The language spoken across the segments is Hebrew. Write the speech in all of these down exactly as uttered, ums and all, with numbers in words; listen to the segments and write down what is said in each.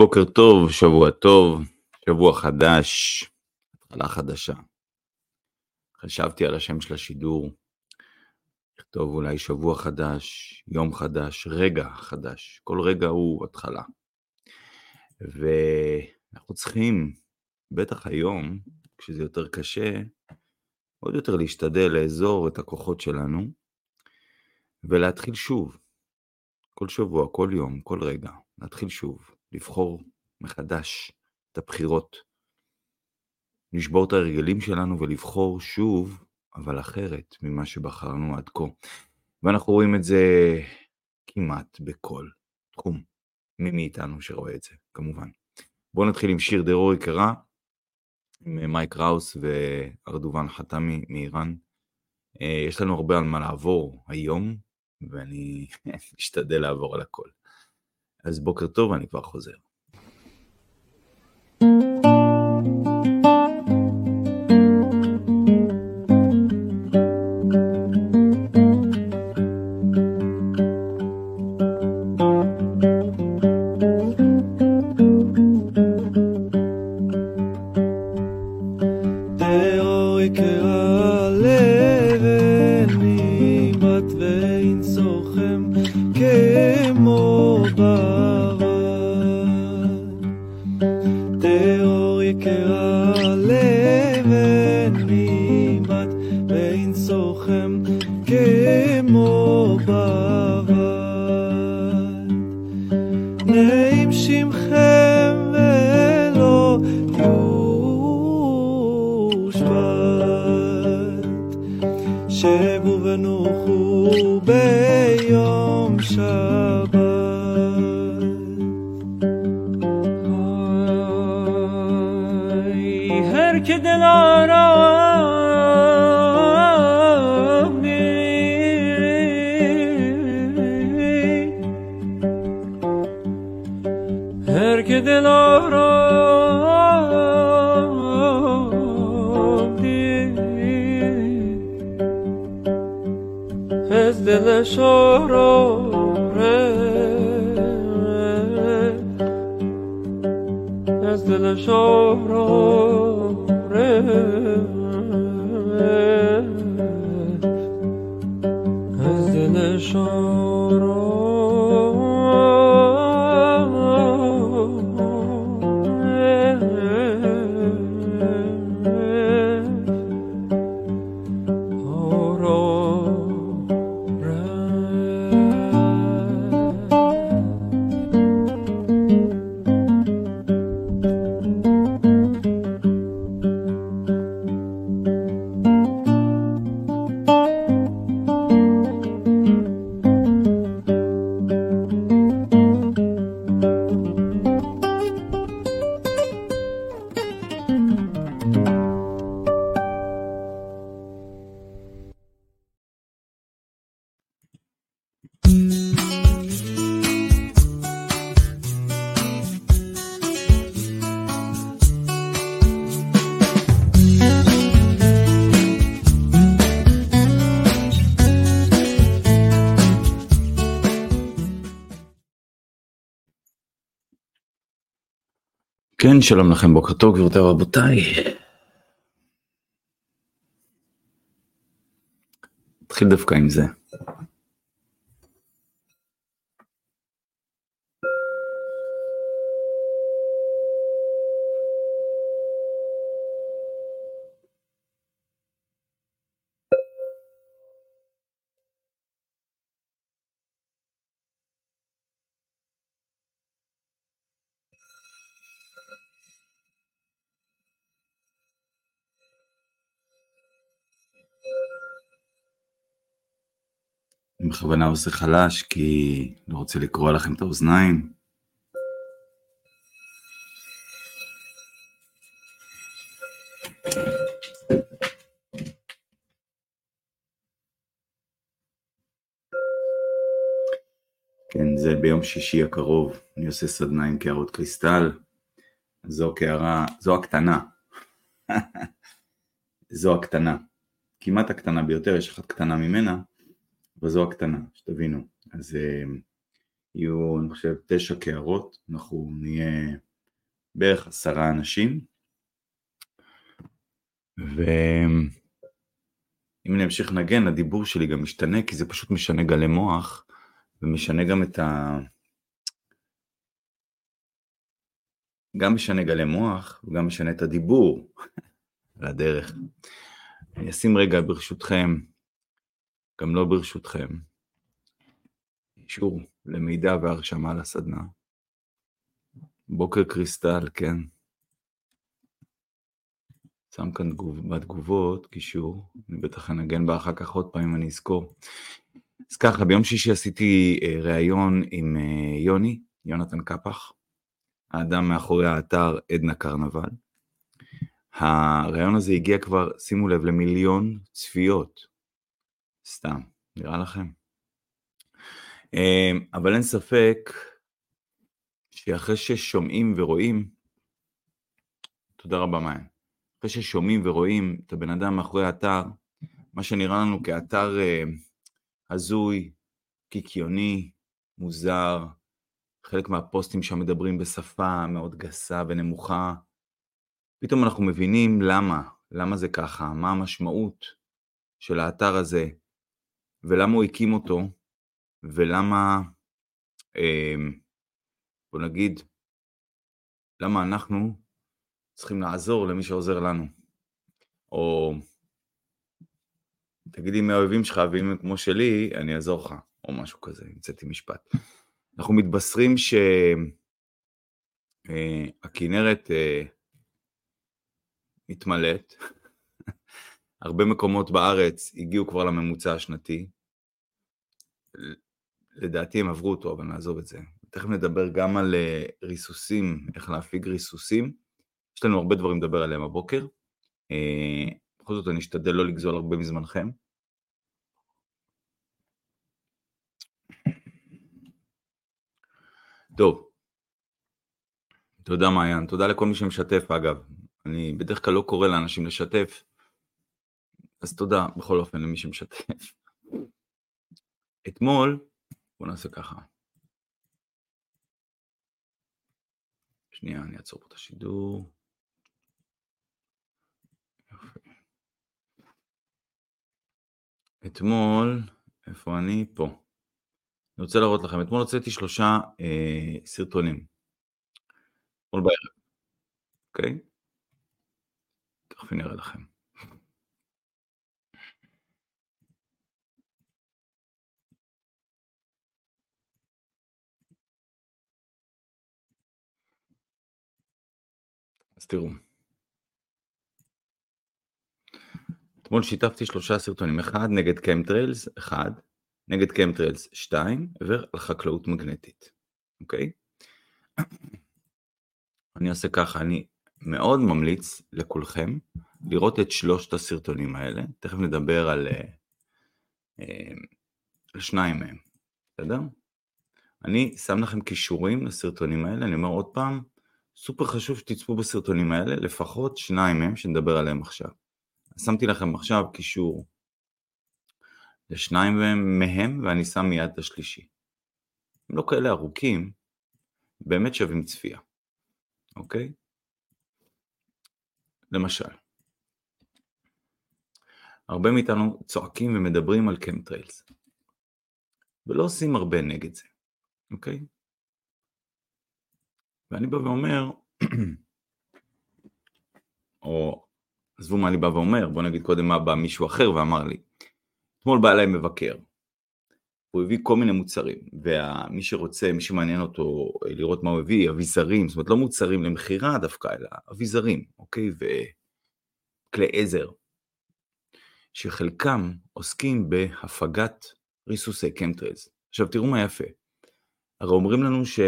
בוקר טוב, שבוע טוב, שבוע חדש, התחלה חדשה. חשבתי על השם של השידור, לכתוב אולי שבוע חדש, יום חדש, רגע חדש. כל רגע הוא התחלה. ואנחנו צריכים, בטח היום, כשזה יותר קשה, עוד יותר להשתדל לאזור את הכוחות שלנו, ולהתחיל שוב. כל שבוע, כל יום, כל רגע, להתחיל שוב, לבחור מחדש את הבחירות. לשבור את הרגלים שלנו ולבחור שוב, אבל אחרת ממה שבחרנו עד כה. ואנחנו רואים את זה כמעט בכל תחום. מי מאיתנו שרואה את זה, כמובן. בואו נתחיל עם שיר דרור יקרה, עם מייק ראוס וארדובן חתמי מאיראן. יש לנו הרבה על מה לעבור היום, ואני אשתדל לעבור על הכל. אז בוקר טוב, ואני כבר חוזר. כן, שלום לכם, בוקר טוב, גבירותיי ורבותיי. נתחיל דווקא עם זה. אני בכוונה עושה חלש כי לא רוצה לקרוא לכם את האוזניים. כן, זה ביום שישי הקרוב, אני עושה סדנה עם קערות קריסטל. זו קערה, זו הקטנה. זו הקטנה. כמעט הקטנה ביותר, יש אחת קטנה ממנה. וזו הקטנה, שתבינו. אז יהיו, אני חושב, תשע קערות, אנחנו נהיה בערך עשרה אנשים, ואם אני אמשיך לנגן, הדיבור שלי גם משתנה, כי זה פשוט משנה גלי מוח, ומשנה גם את ה... גם משנה גלי מוח, וגם משנה את הדיבור על הדרך. אני אשים רגע ברשותכם, גם לא ברשותכם, אישור למידע והרשמה לסדנה. בוקר קריסטל, כן. שם כאן בתגובות, קישור, אני בטח אנגן בה אחר כך עוד פעם אם אני אזכור. אז ככה, ביום שישי עשיתי ראיון עם יוני, יונתן קפח, האדם מאחורי האתר עדנה קרנבל. הראיון הזה הגיע כבר, שימו לב, למיליון צפיות. סתם, נראה לכם. אבל אין ספק שאחרי ששומעים ורואים, תודה רבה מאיה, אחרי ששומעים ורואים את הבן אדם מאחורי האתר, מה שנראה לנו כאתר אה, הזוי, קיקיוני, מוזר, חלק מהפוסטים שם מדברים בשפה מאוד גסה ונמוכה, פתאום אנחנו מבינים למה, למה זה ככה, מה המשמעות של האתר הזה, ולמה הוא הקים אותו, ולמה, אה, בוא נגיד, למה אנחנו צריכים לעזור למי שעוזר לנו, או תגידי מהאוהבים שלך, ואם הם כמו שלי, אני אעזור לך, או משהו כזה, המצאתי משפט. אנחנו מתבשרים שהכינרת מתמלאת, הרבה מקומות בארץ הגיעו כבר לממוצע השנתי, לדעתי הם עברו אותו, אבל נעזוב את זה. תכף נדבר גם על ריסוסים, איך להפיג ריסוסים, יש לנו הרבה דברים לדבר עליהם הבוקר, בכל זאת אני אשתדל לא לגזול הרבה מזמנכם. טוב, תודה מעיין, תודה לכל מי שמשתף אגב, אני בדרך כלל לא קורא לאנשים לשתף, אז תודה בכל אופן למי שמשתף. אתמול, בוא נעשה ככה, שנייה אני אעצור פה את השידור, יופי. אתמול, איפה אני? פה. אני רוצה להראות לכם, אתמול הוצאתי שלושה אה, סרטונים, אתמול בערב, אוקיי? תכף נראה לכם. אז תראו. אתמול שיתפתי שלושה סרטונים, אחד נגד קמטריילס, אחד, נגד קמטריילס, שתיים, ועל חקלאות מגנטית, אוקיי? אני עושה ככה, אני מאוד ממליץ לכולכם לראות את שלושת הסרטונים האלה, תכף נדבר על, על שניים מהם, בסדר? אני שם לכם קישורים לסרטונים האלה, אני אומר עוד פעם, סופר חשוב שתצפו בסרטונים האלה, לפחות שניים מהם שנדבר עליהם עכשיו. שמתי לכם עכשיו קישור לשניים מהם, ואני שם מיד את השלישי. הם לא כאלה ארוכים, באמת שווים צפייה, אוקיי? למשל, הרבה מאיתנו צועקים ומדברים על קמטריילס, ולא עושים הרבה נגד זה, אוקיי? ואני בא ואומר, או עזבו מה אני בא ואומר, בוא נגיד קודם מה בא מישהו אחר ואמר לי, אתמול בא אליי מבקר, הוא הביא כל מיני מוצרים, ומי שרוצה, מי שמעניין אותו לראות מה הוא הביא, אביזרים, זאת אומרת לא מוצרים למחירה דווקא, אלא אביזרים, אוקיי? וכלי עזר, שחלקם עוסקים בהפגת ריסוסי קמטריילס. עכשיו תראו מה יפה, הרי אומרים לנו ש...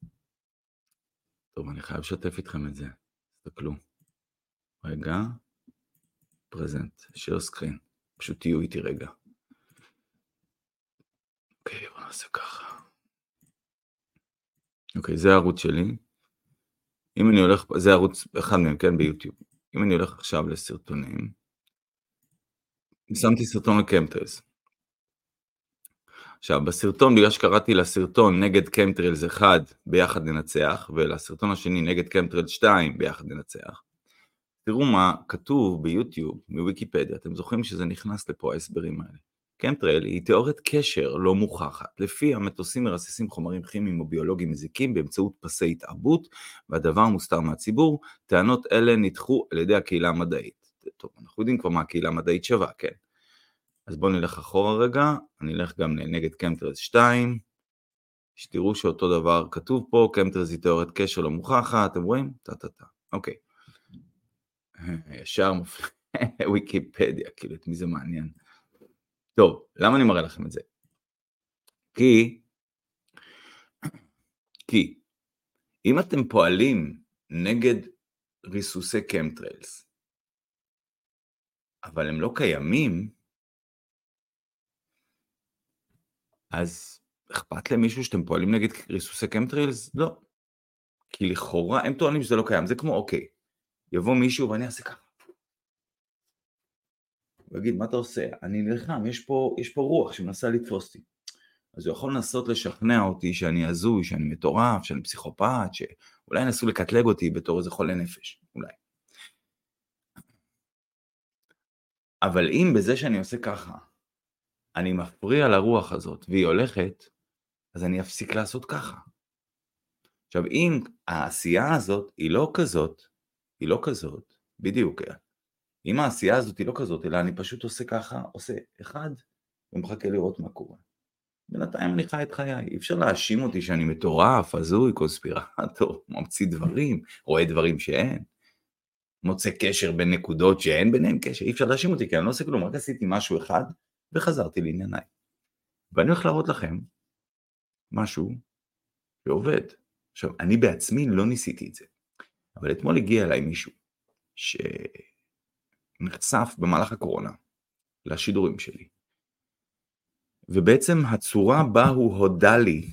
טוב, אני חייב לשתף איתכם את זה, תסתכלו. רגע, פרזנט, share screen, פשוט תהיו איתי רגע. אוקיי, בוא נעשה ככה. אוקיי, זה הערוץ שלי. אם אני הולך, זה ערוץ אחד מהם, כן, ביוטיוב. אם אני הולך עכשיו לסרטונים, שמתי סרטון לקמטריילס. עכשיו, בסרטון, בגלל שקראתי לסרטון נגד קמטריילס אחד, ביחד ננצח, ולסרטון השני נגד קמטריילס שתיים, ביחד ננצח. תראו מה כתוב ביוטיוב, מוויקיפדיה, אתם זוכרים שזה נכנס לפה ההסברים האלה. קמטרייל היא תיאוריית קשר לא מוכחת, לפי המטוסים מרססים חומרים כימיים או ביולוגיים מזיקים באמצעות פסי התעבות, והדבר מוסתר מהציבור, טענות אלה נדחו על ידי הקהילה המדעית. טוב, אנחנו יודעים כבר מה הקהילה המדעית שווה, כן. אז בואו נלך אחורה רגע, אני אלך גם נגד קמטריילס שתיים, שתראו שאותו דבר כתוב פה, קמטריילס היא תיאוריית קשר לא מוכחת, אתם רואים? טה-טה-טה, אוקיי. ישר מופיע וויקיפדיה, כאילו את מי זה מעניין. טוב, למה אני מראה לכם את זה? כי, כי, אם אתם פועלים נגד ריסוסי קמטריילס, אבל הם לא קיימים, אז אכפת למישהו שאתם פועלים נגד ריסוסי קמטריילס? לא. כי לכאורה, הם טוענים שזה לא קיים, זה כמו אוקיי, יבוא מישהו ואני אעשה ככה. ויגיד, מה אתה עושה? אני נלחם, יש פה, יש פה רוח שמנסה לתפוס אותי. אז הוא יכול לנסות לשכנע אותי שאני הזוי, שאני מטורף, שאני פסיכופת, שאולי נסו לקטלג אותי בתור איזה חולה נפש, אולי. אבל אם בזה שאני עושה ככה, אני מפריע לרוח הזאת והיא הולכת, אז אני אפסיק לעשות ככה. עכשיו, אם העשייה הזאת היא לא כזאת, היא לא כזאת, בדיוק, אם העשייה הזאת היא לא כזאת, אלא אני פשוט עושה ככה, עושה אחד, ומחכה לראות מה קורה. בינתיים אני חי את חיי, אי אפשר להאשים אותי שאני מטורף, הזוי, קונספירטור, ממציא דברים, רואה דברים שאין, מוצא קשר בין נקודות שאין ביניהם קשר, אי אפשר להאשים אותי, כי אני לא עושה כלום, רק עשיתי משהו אחד, וחזרתי לענייניי. ואני הולך להראות לכם משהו שעובד. עכשיו, אני בעצמי לא ניסיתי את זה, אבל אתמול הגיע אליי מישהו, שנחשף במהלך הקורונה, לשידורים שלי, ובעצם הצורה בה הוא הודע לי,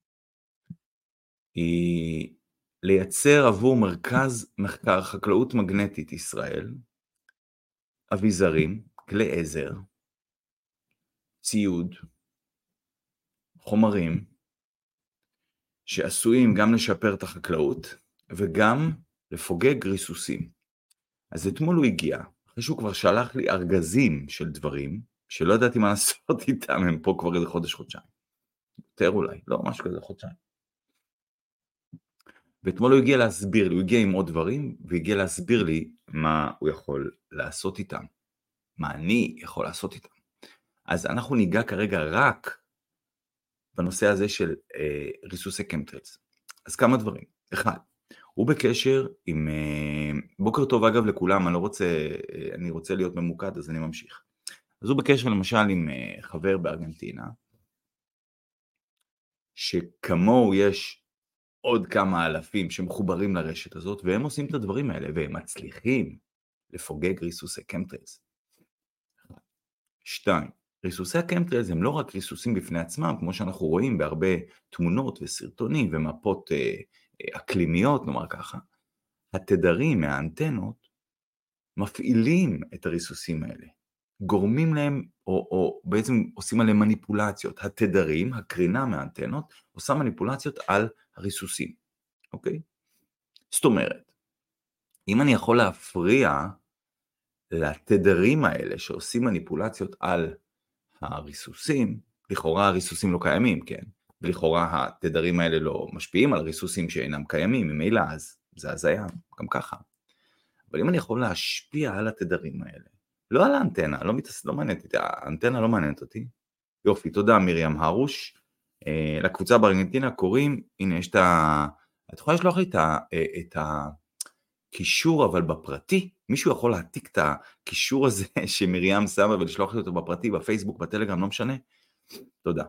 היא לייצר עבור מרכז מחקר חקלאות מגנטית ישראל, אביזרים, כלי עזר, ציוד, חומרים, שעשויים גם לשפר את החקלאות, וגם לפוגג ריסוסים. אז אתמול הוא הגיע, אחרי שהוא כבר שלח לי ארגזים של דברים, שלא ידעתי מה לעשות איתם, הם פה כבר איזה חודש, חודשיים. יותר אולי, לא משהו כזה, חודשיים. ואתמול הוא הגיע להסביר לי, הוא הגיע עם עוד דברים, והגיע להסביר לי מה הוא יכול לעשות איתם. מה אני יכול לעשות איתם. אז אנחנו ניגע כרגע רק בנושא הזה של אה, ריסוסי קמטריילס. אז כמה דברים. אחד, הוא בקשר עם, אה, בוקר טוב אגב לכולם, אני לא רוצה, אה, אני רוצה להיות ממוקד, אז אני ממשיך. אז הוא בקשר למשל עם אה, חבר בארגנטינה, שכמוהו יש עוד כמה אלפים שמחוברים לרשת הזאת, והם עושים את הדברים האלה, והם מצליחים לפוגג ריסוסי קמטריילס. שתיים, ריסוסי הקמטריילס הם לא רק ריסוסים בפני עצמם, כמו שאנחנו רואים בהרבה תמונות וסרטונים ומפות אה, אה, אקלימיות, נאמר ככה. התדרים מהאנטנות מפעילים את הריסוסים האלה, גורמים להם, או, או בעצם עושים עליהם מניפולציות. התדרים, הקרינה מהאנטנות, עושה מניפולציות על הריסוסים, אוקיי? זאת אומרת, אם אני יכול להפריע לתדרים האלה שעושים מניפולציות על הריסוסים, לכאורה הריסוסים לא קיימים, כן? ולכאורה התדרים האלה לא משפיעים על הריסוסים שאינם קיימים, ממילא אז זה הזיה, גם ככה. אבל אם אני יכול להשפיע על התדרים האלה, לא על האנטנה, לא, מתס... לא מעניינת אותי, האנטנה לא מעניינת אותי. יופי, תודה מרים הרוש. אה, לקבוצה בארגנטינה קוראים, הנה יש את ה... את יכולה לשלוח לי את, ה... את הקישור, אבל בפרטי, מישהו יכול להעתיק את הקישור הזה שמרים שמה ולשלוח לי אותו בפרטי, בפייסבוק, בטלגרם, לא משנה. תודה.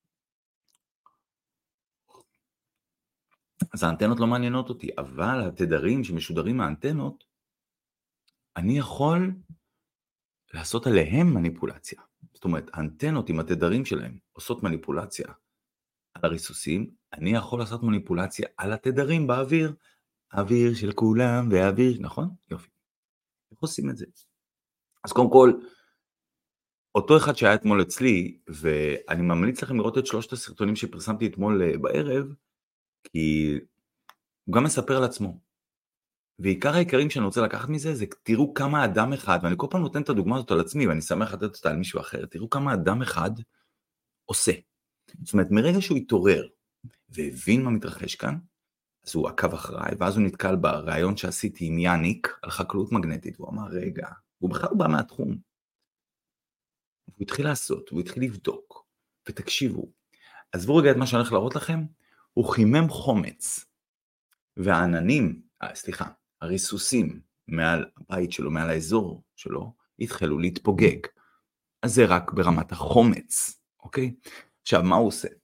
אז האנטנות לא מעניינות אותי, אבל התדרים שמשודרים מהאנטנות, אני יכול לעשות עליהם מניפולציה. זאת אומרת, האנטנות עם התדרים שלהם עושות מניפולציה על הריסוסים, אני יכול לעשות מניפולציה על התדרים באוויר, האוויר של כולם והאוויר, נכון? יופי. איך עושים את זה? אז קודם כל, אותו אחד שהיה אתמול אצלי, ואני ממליץ לכם לראות את שלושת הסרטונים שפרסמתי אתמול בערב, כי הוא גם מספר על עצמו. ועיקר העיקרים שאני רוצה לקחת מזה, זה תראו כמה אדם אחד, ואני כל פעם נותן את הדוגמה הזאת על עצמי, ואני שמח לתת אותה על מישהו אחר, תראו כמה אדם אחד עושה. זאת אומרת, מרגע שהוא התעורר, והבין מה מתרחש כאן, אז הוא עקב אחריי, ואז הוא נתקל ברעיון שעשיתי עם יאניק, על חקלאות מגנטית, הוא אמר, רגע, הוא בכלל בא מהתחום. הוא התחיל לעשות, הוא התחיל לבדוק, ותקשיבו, עזבו רגע את מה שאני הולך להראות לכם, הוא חימם חומץ, והעננים, אה, סליחה, הריסוסים מעל הבית שלו, מעל האזור שלו, התחלו להתפוגג. אז זה רק ברמת החומץ, אוקיי? עכשיו, מה הוא עושה?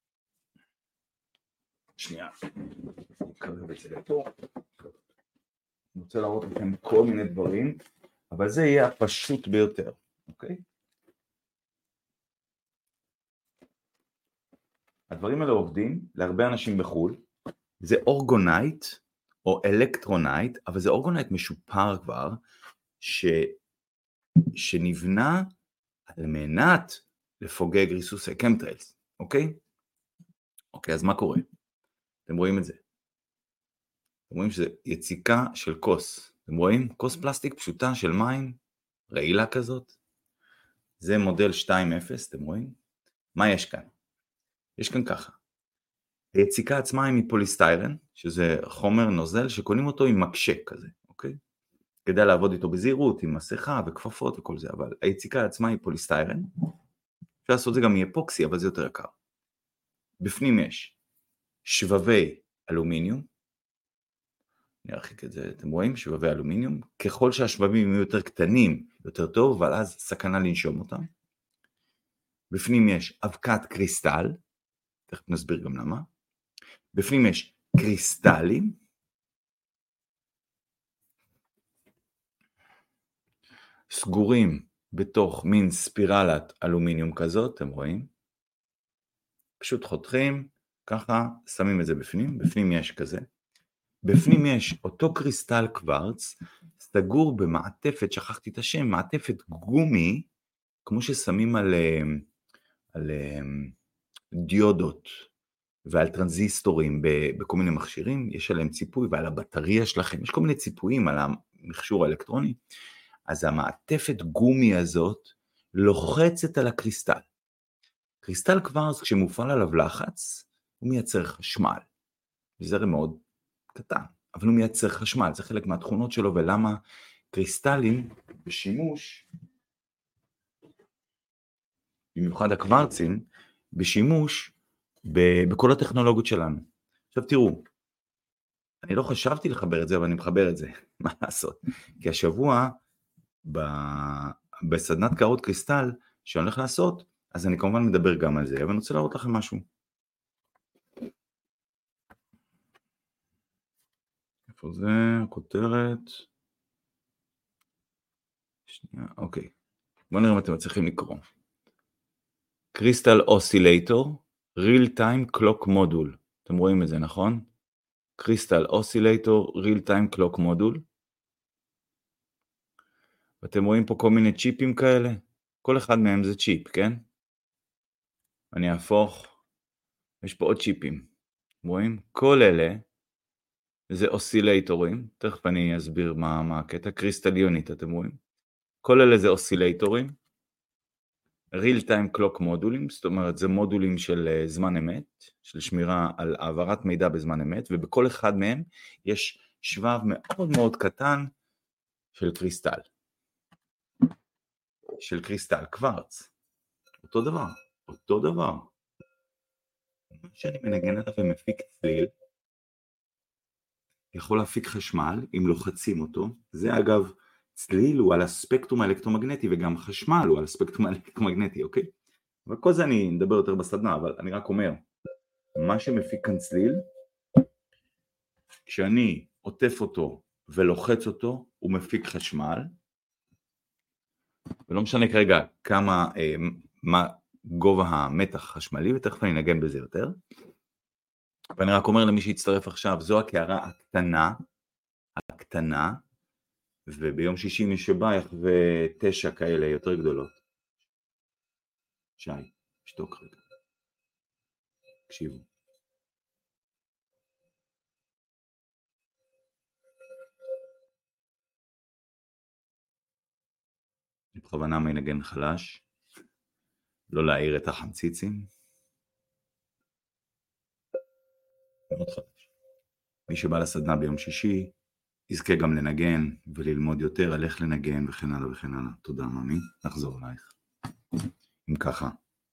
שנייה, נקרב את זה לפה. אני רוצה להראות לכם כל מיני דברים, אבל זה יהיה הפשוט ביותר, אוקיי? הדברים האלה עובדים להרבה אנשים בחול, זה אורגונייט או אלקטרונייט, אבל זה אורגונייט משופר כבר, ש... שנבנה על מנת לפוגג ריסוסי קמטריילס, אוקיי? אוקיי, אז מה קורה? אתם רואים את זה. אתם רואים שזה יציקה של כוס. אתם רואים? כוס פלסטיק פשוטה של מים, רעילה כזאת. זה מודל שתיים אפס, אתם רואים? מה יש כאן? יש כאן ככה. היציקה עצמה היא מפוליסטיירן, שזה חומר נוזל שקונים אותו עם מקשה כזה, אוקיי? כדאי לעבוד איתו בזהירות, עם מסכה וכפפות וכל זה, אבל היציקה עצמה היא פוליסטיירן. אפשר לעשות זה גם מאפוקסי, אבל זה יותר יקר. בפנים יש שבבי אלומיניום, אני ארחיק את זה, אתם רואים? שבבי אלומיניום, ככל שהשבבים יהיו יותר קטנים, יותר טוב, אבל אז סכנה לנשום אותם. בפנים יש אבקת קריסטל, תכף נסביר גם למה. בפנים יש קריסטלים, סגורים בתוך מין ספירלת אלומיניום כזאת, אתם רואים? פשוט חותכים, ככה שמים את זה בפנים, בפנים יש כזה. בפנים יש אותו קריסטל קוורץ, סגור במעטפת, שכחתי את השם, מעטפת גומי, כמו ששמים על, על דיודות ועל טרנזיסטורים בכל מיני מכשירים, יש עליהם ציפוי, ועל הבטריה שלכם, יש כל מיני ציפויים על המכשור האלקטרוני, אז המעטפת גומי הזאת לוחצת על הקריסטל. קריסטל קוורץ, כשמופעל עליו לחץ, הוא מייצר חשמל. זה הרי מאוד קטן, אבל הוא מייצר חשמל, זה חלק מהתכונות שלו, ולמה קריסטלים בשימוש, במיוחד הקוורצים, בשימוש בכל הטכנולוגיות שלנו. עכשיו תראו, אני לא חשבתי לחבר את זה, אבל אני מחבר את זה, מה לעשות? כי השבוע, בסדנת קערות קריסטל, שאני הולך לעשות, אז אני כמובן מדבר גם על זה, אבל אני רוצה להראות לכם משהו. איפה זה? הכותרת. שנייה, אוקיי. בואו נראה אם אתם מצליחים לקרוא. קריסטל אוסילייטור, real time clock module. אתם רואים את זה, נכון? קריסטל אוסילייטור, real time clock module. ואתם רואים פה כל מיני צ'יפים כאלה. כל אחד מהם זה צ'יפ, כן? אני אהפוך. יש פה עוד צ'יפים. רואים? כל אלה זה אוסילייטורים. תכף אני אסביר מה, מה הקטע. קריסטל יוניט, אתם רואים? כל אלה זה אוסילייטורים. real time clock מודולים, זאת אומרת זה מודולים של זמן אמת, של שמירה על העברת מידע בזמן אמת, ובכל אחד מהם יש שבב מאוד מאוד קטן של קריסטל. של קריסטל קוורץ. אותו דבר, אותו דבר. מה שאני מנגן עליו ומפיק צליל, יכול להפיק חשמל אם לוחצים אותו. זה אגב, צליל הוא על הספקטרום האלקטרומגנטי, וגם חשמל הוא על הספקטרום האלקטרומגנטי, אוקיי? אבל כל זה אני מדבר יותר בסדנה, אבל אני רק אומר, מה שמפיק כאן צליל, כשאני עוטף אותו ולוחץ אותו, הוא מפיק חשמל, ולא משנה כרגע כמה, אה, מה גובה המתח החשמלי, ותכף אני נגן בזה יותר. ואני רק אומר למי שיצטרף עכשיו, זו הקערה הקטנה, הקטנה, וביום שישי מי שבא יחווה תשע כאלה יותר גדולות. שי, שתוק רגע. תקשיבו. בכוונה מנגן חלש, לא להעיר את החמציצים. מאוד חלש. מי שבא לסדנה ביום שישי, יזכה גם לנגן וללמוד יותר, על איך לנגן וכן הלאה וכן הלאה. תודה ממי, נחזור אלייך. אם ככה.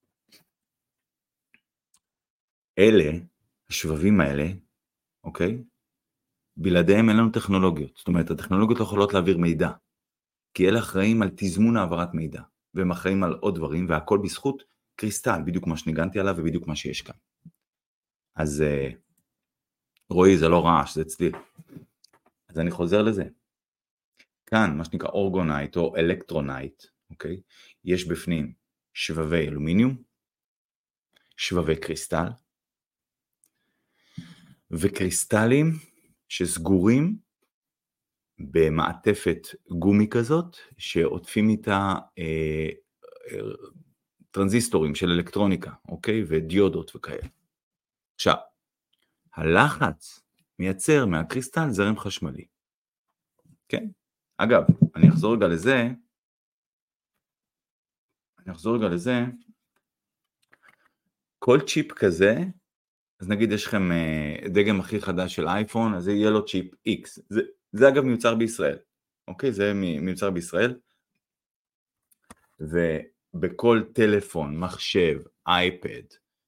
אלה, השבבים האלה, אוקיי? בלעדיהם אין לנו טכנולוגיות. זאת אומרת, הטכנולוגיות לא יכולות להעביר מידע. כי אלה אחראים על תזמון העברת מידע. והם אחראים על עוד דברים, והכל בזכות קריסטל, בדיוק מה שניגנתי עליו ובדיוק מה שיש כאן. אז רואי, זה לא רעש, זה אצלי. אז אני חוזר לזה. כאן, מה שנקרא אורגונייט או אלקטרונייט, אוקיי? יש בפנים שבבי אלומיניום, שבבי קריסטל, וקריסטלים שסגורים במעטפת גומי כזאת, שעוטפים איתה אה, אה, טרנזיסטורים של אלקטרוניקה, אוקיי? ודיודות וכאלה. עכשיו, הלחץ מייצר מהקריסטל זרם חשמלי. כן? אגב, אני אחזור רגע לזה, אני אחזור רגע לזה, כל צ'יפ כזה, אז נגיד יש לכם דגם הכי חדש של אייפון, אז זה יהיה לו צ'יפ X. זה, זה אגב מיוצר בישראל, אוקיי? זה מיוצר בישראל, ובכל טלפון, מחשב, אייפד,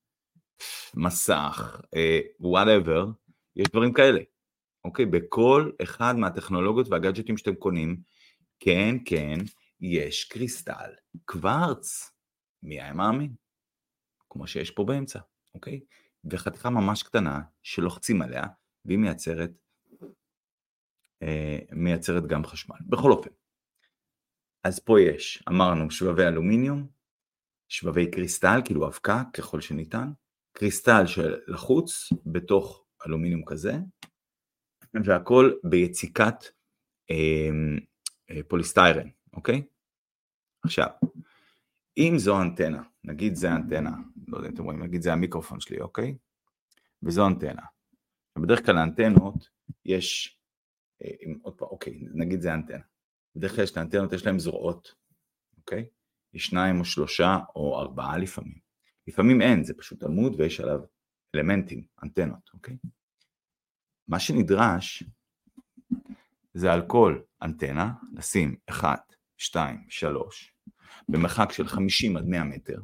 מסך, whatever, יש דברים כאלה, אוקיי? בכל אחד מהטכנולוגיות והגאדג'טים שאתם קונים, כן, כן, יש קריסטל, קוורץ, מי היה מאמין? כמו שיש פה באמצע, אוקיי? וחתיכה ממש קטנה שלוחצים עליה, והיא מייצרת, אה, מייצרת גם חשמל. בכל אופן, אז פה יש, אמרנו, שבבי אלומיניום, שבבי קריסטל, כאילו אבקה ככל שניתן, קריסטל של לחוץ בתוך אלומיניום כזה, והכל ביציקת אה, אה, פוליסטיירן, אוקיי? עכשיו, אם זו אנטנה, נגיד זה אנטנה, לא יודע אם אתם רואים, נגיד זה המיקרופון שלי, אוקיי? וזו אנטנה. בדרך כלל האנטנות יש, אה, עוד פעם, אוקיי, נגיד זה אנטנה. בדרך כלל יש לאנטנות, יש להם זרועות, אוקיי? יש שניים או שלושה או ארבעה לפעמים. לפעמים אין, זה פשוט עמוד ויש עליו אלמנטים, אנטנות, אוקיי? מה שנדרש זה על כל אנטנה לשים אחת, שתיים, שלוש, במרחק של חמישים עד מאה מטר,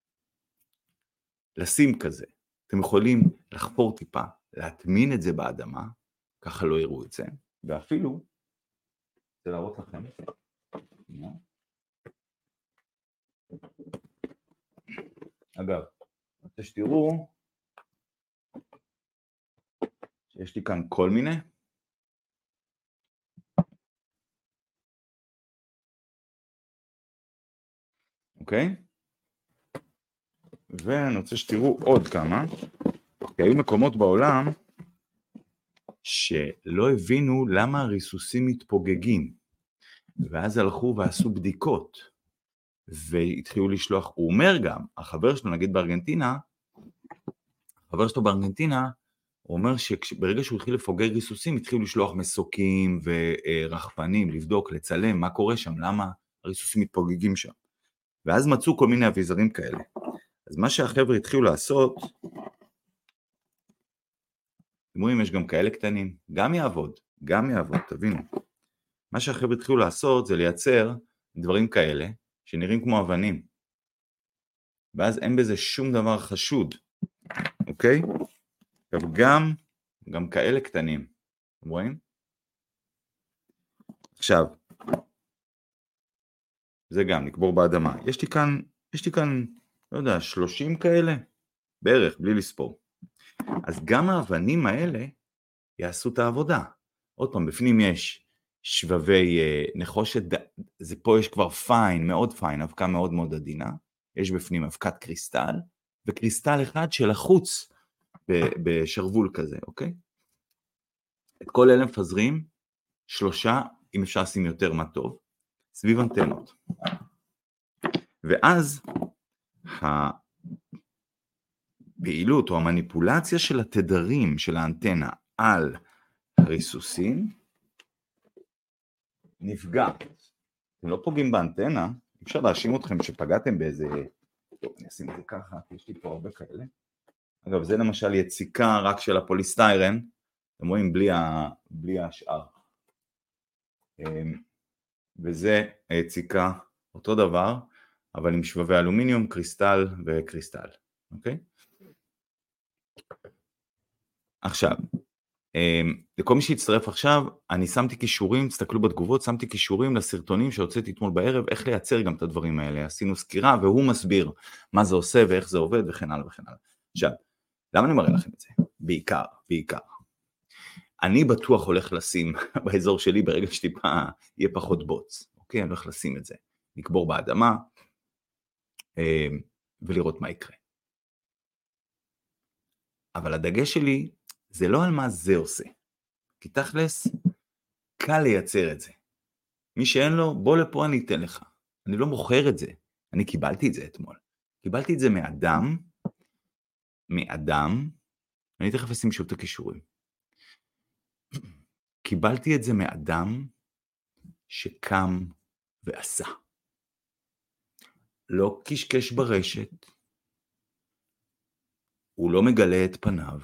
לשים כזה. אתם יכולים לחפור טיפה, להטמין את זה באדמה, ככה לא יראו את זה, ואפילו, זה להראות לכם, אגב, אני רוצה שתראו, שיש לי כאן כל מיני, אוקיי? ואני רוצה שתראו עוד כמה, כי היו מקומות בעולם שלא הבינו למה הריסוסים מתפוגגים, ואז הלכו ועשו בדיקות, והתחילו לשלוח, הוא אומר גם, החבר שלו נגיד בארגנטינה, החבר שלו בארגנטינה, הוא אומר שברגע שהוא התחיל לפוגג ריסוסים, התחילו לשלוח מסוקים ורחפנים, לבדוק, לצלם, מה קורה שם, למה הריסוסים מתפוגגים שם. ואז מצאו כל מיני אביזרים כאלה. אז מה שהחבר'ה התחילו לעשות, תראו, יש גם כאלה קטנים, גם יעבוד, גם יעבוד, תבינו. מה שהחבר'ה התחילו לעשות זה לייצר דברים כאלה, שנראים כמו אבנים. ואז אין בזה שום דבר חשוד, אוקיי? גם, גם כאלה קטנים, אתם רואים? עכשיו, זה גם, נקבור באדמה. יש לי כאן, יש לי כאן, לא יודע, שלושים כאלה, בערך, בלי לספור. אז גם האבנים האלה יעשו את העבודה. עוד פעם, בפנים יש שבבי נחושת, זה פה יש כבר פיין, מאוד פיין, אבקה מאוד מאוד עדינה, יש בפנים אבקת קריסטל, וקריסטל אחד של החוץ בשרבול כזה, אוקיי? את כל אלה מפזרים, שלושה, אם אפשר לשים יותר מה טוב, סביב אנטנות. ואז הפעילות או המניפולציה של התדרים של האנטנה על הריסוסים נפגע. אתם לא פוגעים באנטנה, אפשר להאשים אתכם שפגעתם באיזה, טוב, אני אשים את זה ככה, יש לי פה הרבה כאלה. אגב, זה למשל יציקה רק של הפוליסטיירן, אתם רואים בלי, ה... בלי השאר. וזה יציקה אותו דבר, אבל עם שבבי אלומיניום, קריסטל וקריסטל, אוקיי? עכשיו, לכל מי שיצטרף עכשיו, אני שמתי קישורים, תסתכלו בתגובות, שמתי קישורים לסרטונים שהוצאתי אתמול בערב, איך לייצר גם את הדברים האלה, עשינו סקירה והוא מסביר מה זה עושה ואיך זה עובד וכן הלאה וכן הלאה. עכשיו, למה אני מראה לכם את זה? בעיקר, בעיקר. אני בטוח הולך לשים באזור שלי ברגע שטיפה יהיה פחות בוץ, אוקיי? אני הולך לשים את זה, לקבור באדמה ולראות מה יקרה. אבל הדגש שלי זה לא על מה זה עושה, כי תכלס קל לייצר את זה. מי שאין לו, בוא לפה אני אתן לך. אני לא מוכר את זה, אני קיבלתי את זה אתמול. קיבלתי את זה מאדם, מאדם, אני תכף אשים שוב את הקישורים. קיבלתי את זה מאדם שקם ועשה. לא קשקש ברשת, הוא לא מגלה את פניו,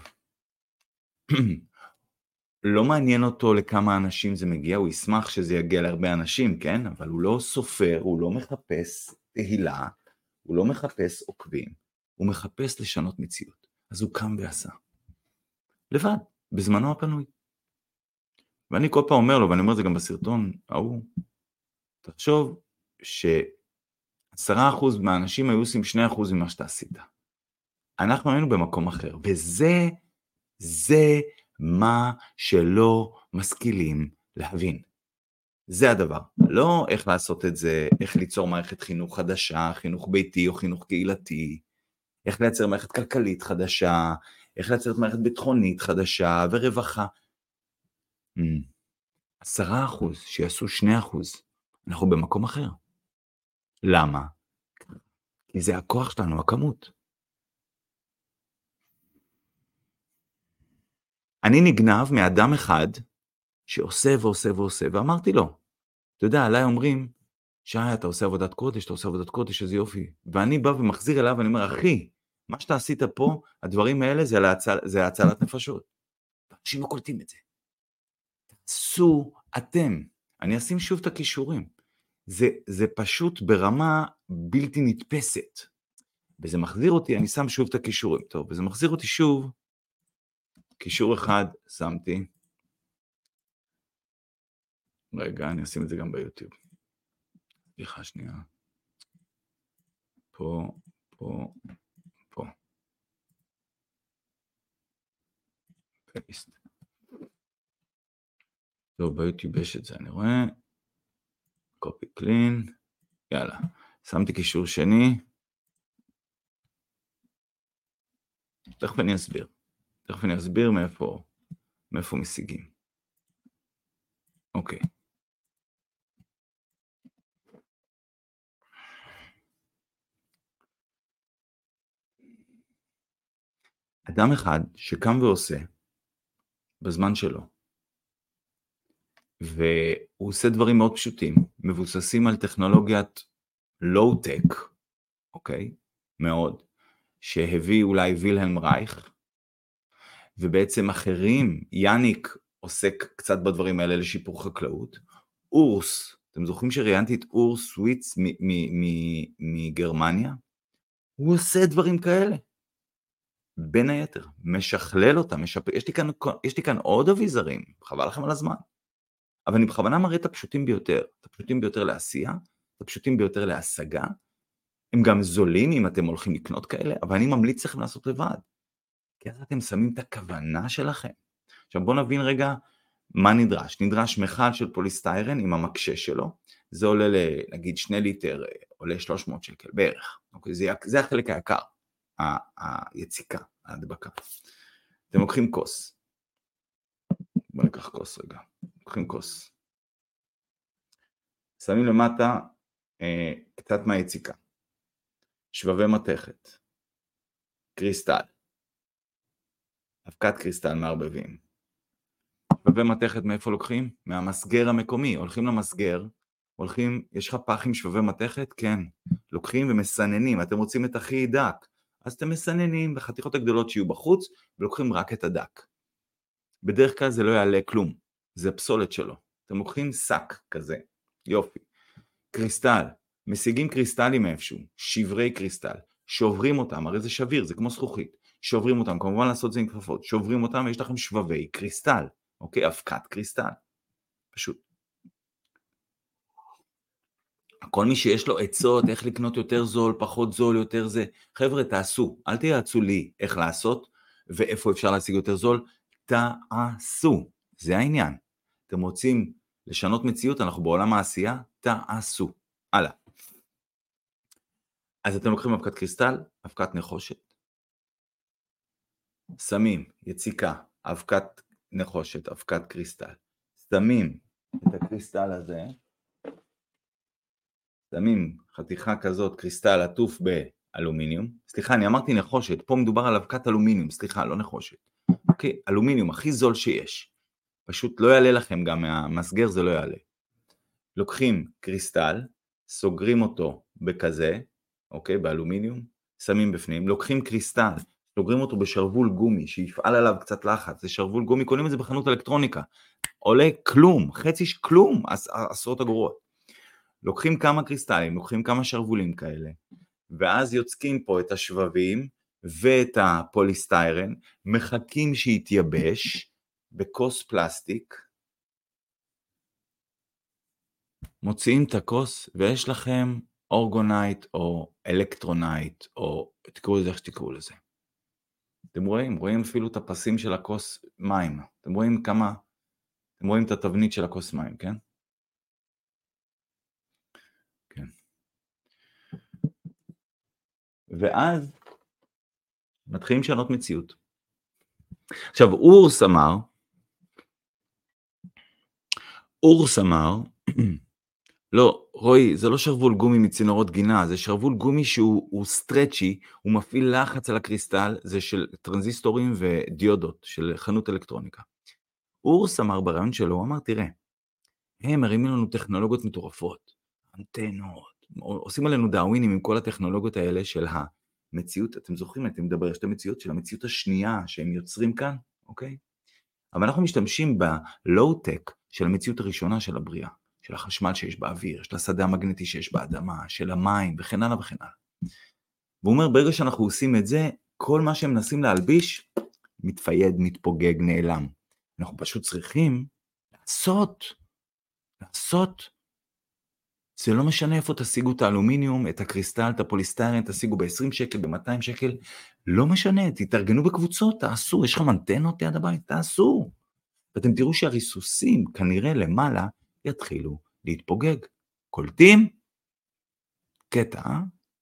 לא מעניין אותו לכמה אנשים זה מגיע, הוא ישמח שזה יגיע להרבה אנשים, כן? אבל הוא לא סופר, הוא לא מחפש תהילה, הוא לא מחפש עוקבים, הוא מחפש לשנות מציאות. אז הוא קם ועשה. לבד, בזמנו הפנוי. ואני כל פעם אומר לו, ואני אומר את זה גם בסרטון, ההוא, תחשוב שעשרה אחוז מהאנשים היו עושים שני אחוז ממה שאתה עשית. אנחנו היינו במקום אחר, וזה, זה מה שלא משכילים להבין. זה הדבר. לא איך לעשות את זה, איך ליצור מערכת חינוך חדשה, חינוך ביתי או חינוך קהילתי, איך לייצר מערכת כלכלית חדשה, איך לייצר מערכת ביטחונית חדשה ורווחה. עשרה אחוז שיעשו שני אחוז, אנחנו במקום אחר. למה? כי זה הכוח שלנו, הכמות. אני נגנב מאדם אחד שעושה ועושה ועושה, ואמרתי לו, אתה יודע, עליי אומרים, שי, אתה עושה עבודת קודש, אתה עושה עבודת קודש, איזה יופי. ואני בא ומחזיר אליו, ואני אומר, אחי, מה שאתה עשית פה, הדברים האלה, זה, להצל, זה הצלת נפשות. אנשים לא קולטים את זה. תעשו אתם. אני אשים שוב את הכישורים. זה, זה פשוט ברמה בלתי נתפסת. וזה מחזיר אותי, אני שם שוב את הכישורים. טוב, וזה מחזיר אותי שוב, קישור אחד שמתי. רגע, אני אשים את זה גם ביוטיוב. סליחה שנייה. פה, פה, פה. פייסט. טוב, ביוטיוב יש את זה, אני רואה. קופי קלין. יאללה. שמתי קישור שני. תכף אני אסביר. תכף אני אסביר מאיפה, מאיפה משיגים. אוקיי. אדם אחד שקם ועושה בזמן שלו, והוא עושה דברים מאוד פשוטים, מבוססים על טכנולוגיית לואו-טק, אוקיי? מאוד, שהביא אולי וילהלם רייך, ובעצם אחרים, יאניק עוסק קצת בדברים האלה לשיפור חקלאות, אורס, אתם זוכרים שראיינתי את אורס שוויץ מגרמניה? הוא עושה דברים כאלה. בין היתר, משכלל אותה, משפ... יש לי כאן, יש לי כאן עוד אביזרים, חבל לכם על הזמן. אבל אני בכוונה מראה את הפשוטים ביותר, את הפשוטים ביותר לעשייה, את הפשוטים ביותר להשגה, הם גם זולים אם אתם הולכים לקנות כאלה, אבל אני ממליץ לכם לעשות לבד, כי אז אתם שמים את הכוונה שלכם. עכשיו בואו נבין רגע מה נדרש, נדרש מכל של פוליסטיירן עם המקשה שלו, זה עולה נגיד שני ליטר, עולה שלוש מאות שקל בערך, אוקיי? זה, זה החלק היקר, היציקה, ההדבקה. אתם לוקחים כוס, בואו ניקח כוס רגע, לוקחים כוס, שמים למטה אה, קצת מהיציקה, שבבי מתכת, קריסטל, אבקת קריסטל מערבבים. שבבי מתכת מאיפה לוקחים? מהמסגר המקומי, הולכים למסגר, הולכים, יש לך פח עם שבבי מתכת? כן. לוקחים ומסננים, אתם רוצים את הכי דק, אז אתם מסננים בחתיכות הגדולות שיהיו בחוץ, ולוקחים רק את הדק. בדרך כלל זה לא יעלה כלום, זה פסולת שלו. אתם לוקחים שק כזה, יופי. קריסטל, משיגים קריסטלים מאיפשהו, שברי קריסטל, שוברים אותם, הרי זה שביר, זה כמו זכוכית, שוברים אותם, כמובן לעשות זה עם כפפות, שוברים אותם ויש לכם שבבי קריסטל, אוקיי, אבקת קריסטל, פשוט. כל מי שיש לו עצות, איך לקנות יותר זול, פחות זול, יותר זה, חבר'ה תעשו, אל תייעצו לי איך לעשות, ואיפה אפשר להשיג יותר זול, תעשו, זה העניין. אתם רוצים לשנות מציאות, אנחנו בעולם העשייה, תעשו. הלאה. אז אתם לוקחים אבקת קריסטל, אבקת נחושת, שמים יציקה, אבקת נחושת, אבקת קריסטל, שמים את הקריסטל הזה, שמים חתיכה כזאת קריסטל עטוף באלומיניום, סליחה אני אמרתי נחושת, פה מדובר על אבקת אלומיניום, סליחה לא נחושת, אוקיי, אלומיניום הכי זול שיש, פשוט לא יעלה לכם גם מהמסגר זה לא יעלה. לוקחים קריסטל, סוגרים אותו בכזה, אוקיי, באלומיניום, שמים בפנים, לוקחים קריסטל, סוגרים אותו בשרבול גומי, שיפעל עליו קצת לחץ, זה שרבול גומי, קונים את זה בחנות אלקטרוניקה, עולה כלום, חצי כלום, עשרות אגורות. לוקחים כמה קריסטלים, לוקחים כמה שרבולים כאלה, ואז יוצקים פה את השבבים ואת הפוליסטיירן, מחכים שיתייבש בכוס פלסטיק, מוציאים את הכוס ויש לכם אורגונייט או אלקטרונייט או תקראו לזה איך שתקראו לזה. אתם רואים? רואים אפילו את הפסים של הכוס מים. אתם רואים כמה, אתם רואים את התבנית של הכוס מים, כן? כן. ואז מתחילים לשנות מציאות. עכשיו אורס אמר, אורס אמר, לא, רואי, זה לא שרבול גומי מצינורות גינה, זה שרבול גומי שהוא סטרצ'י, הוא מפעיל לחץ על הקריסטל, זה של טרנזיסטורים ודיודות, של חנות אלקטרוניקה. אורס אמר ברעיון שלו, הוא אמר, תראה, הם מרימים לנו טכנולוגיות מטורפות, אנטנות, עושים עלינו דאווינים עם כל הטכנולוגיות האלה של המציאות, אתם זוכרים, אתם מדבר, יש את המציאות של המציאות השנייה שהם יוצרים כאן, אוקיי? אבל אנחנו משתמשים בלואו-טק של המציאות הראשונה של הבריאה. של החשמל שיש באוויר, של השדה המגנטי שיש באדמה, של המים וכן הלאה וכן הלאה. והוא אומר, ברגע שאנחנו עושים את זה, כל מה שהם מנסים להלביש, מתפייד, מתפוגג, נעלם. אנחנו פשוט צריכים לעשות, לעשות. זה לא משנה איפה תשיגו את האלומיניום, את הקריסטל, את הפוליסטיירן, תשיגו ב-עשרים שקל, ב-מאתיים שקל, לא משנה, תתארגנו בקבוצות, תעשו, יש לכם אנטנות ליד הבית, תעשו. ואתם תראו שהריסוסים כנראה למעלה, יתחילו להתפוגג. קולטים? קטע, אה?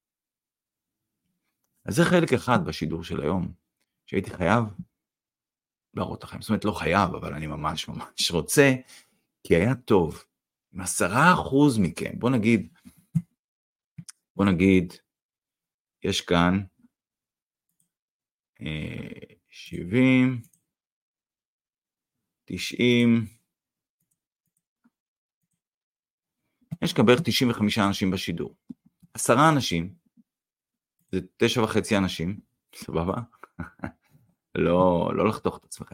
אז זה חלק אחד בשידור של היום, שהייתי חייב להראות לכם. זאת אומרת, לא חייב, אבל אני ממש ממש רוצה, כי היה טוב. עם עשרה אחוז מכם, בוא נגיד, בוא נגיד, יש כאן אה, שבעים, תשעים, יש כאן בערך תשעים וחמישה אנשים בשידור. עשרה אנשים, זה תשע וחצי אנשים, סבבה? לא, לא לחתוך את עצמכם.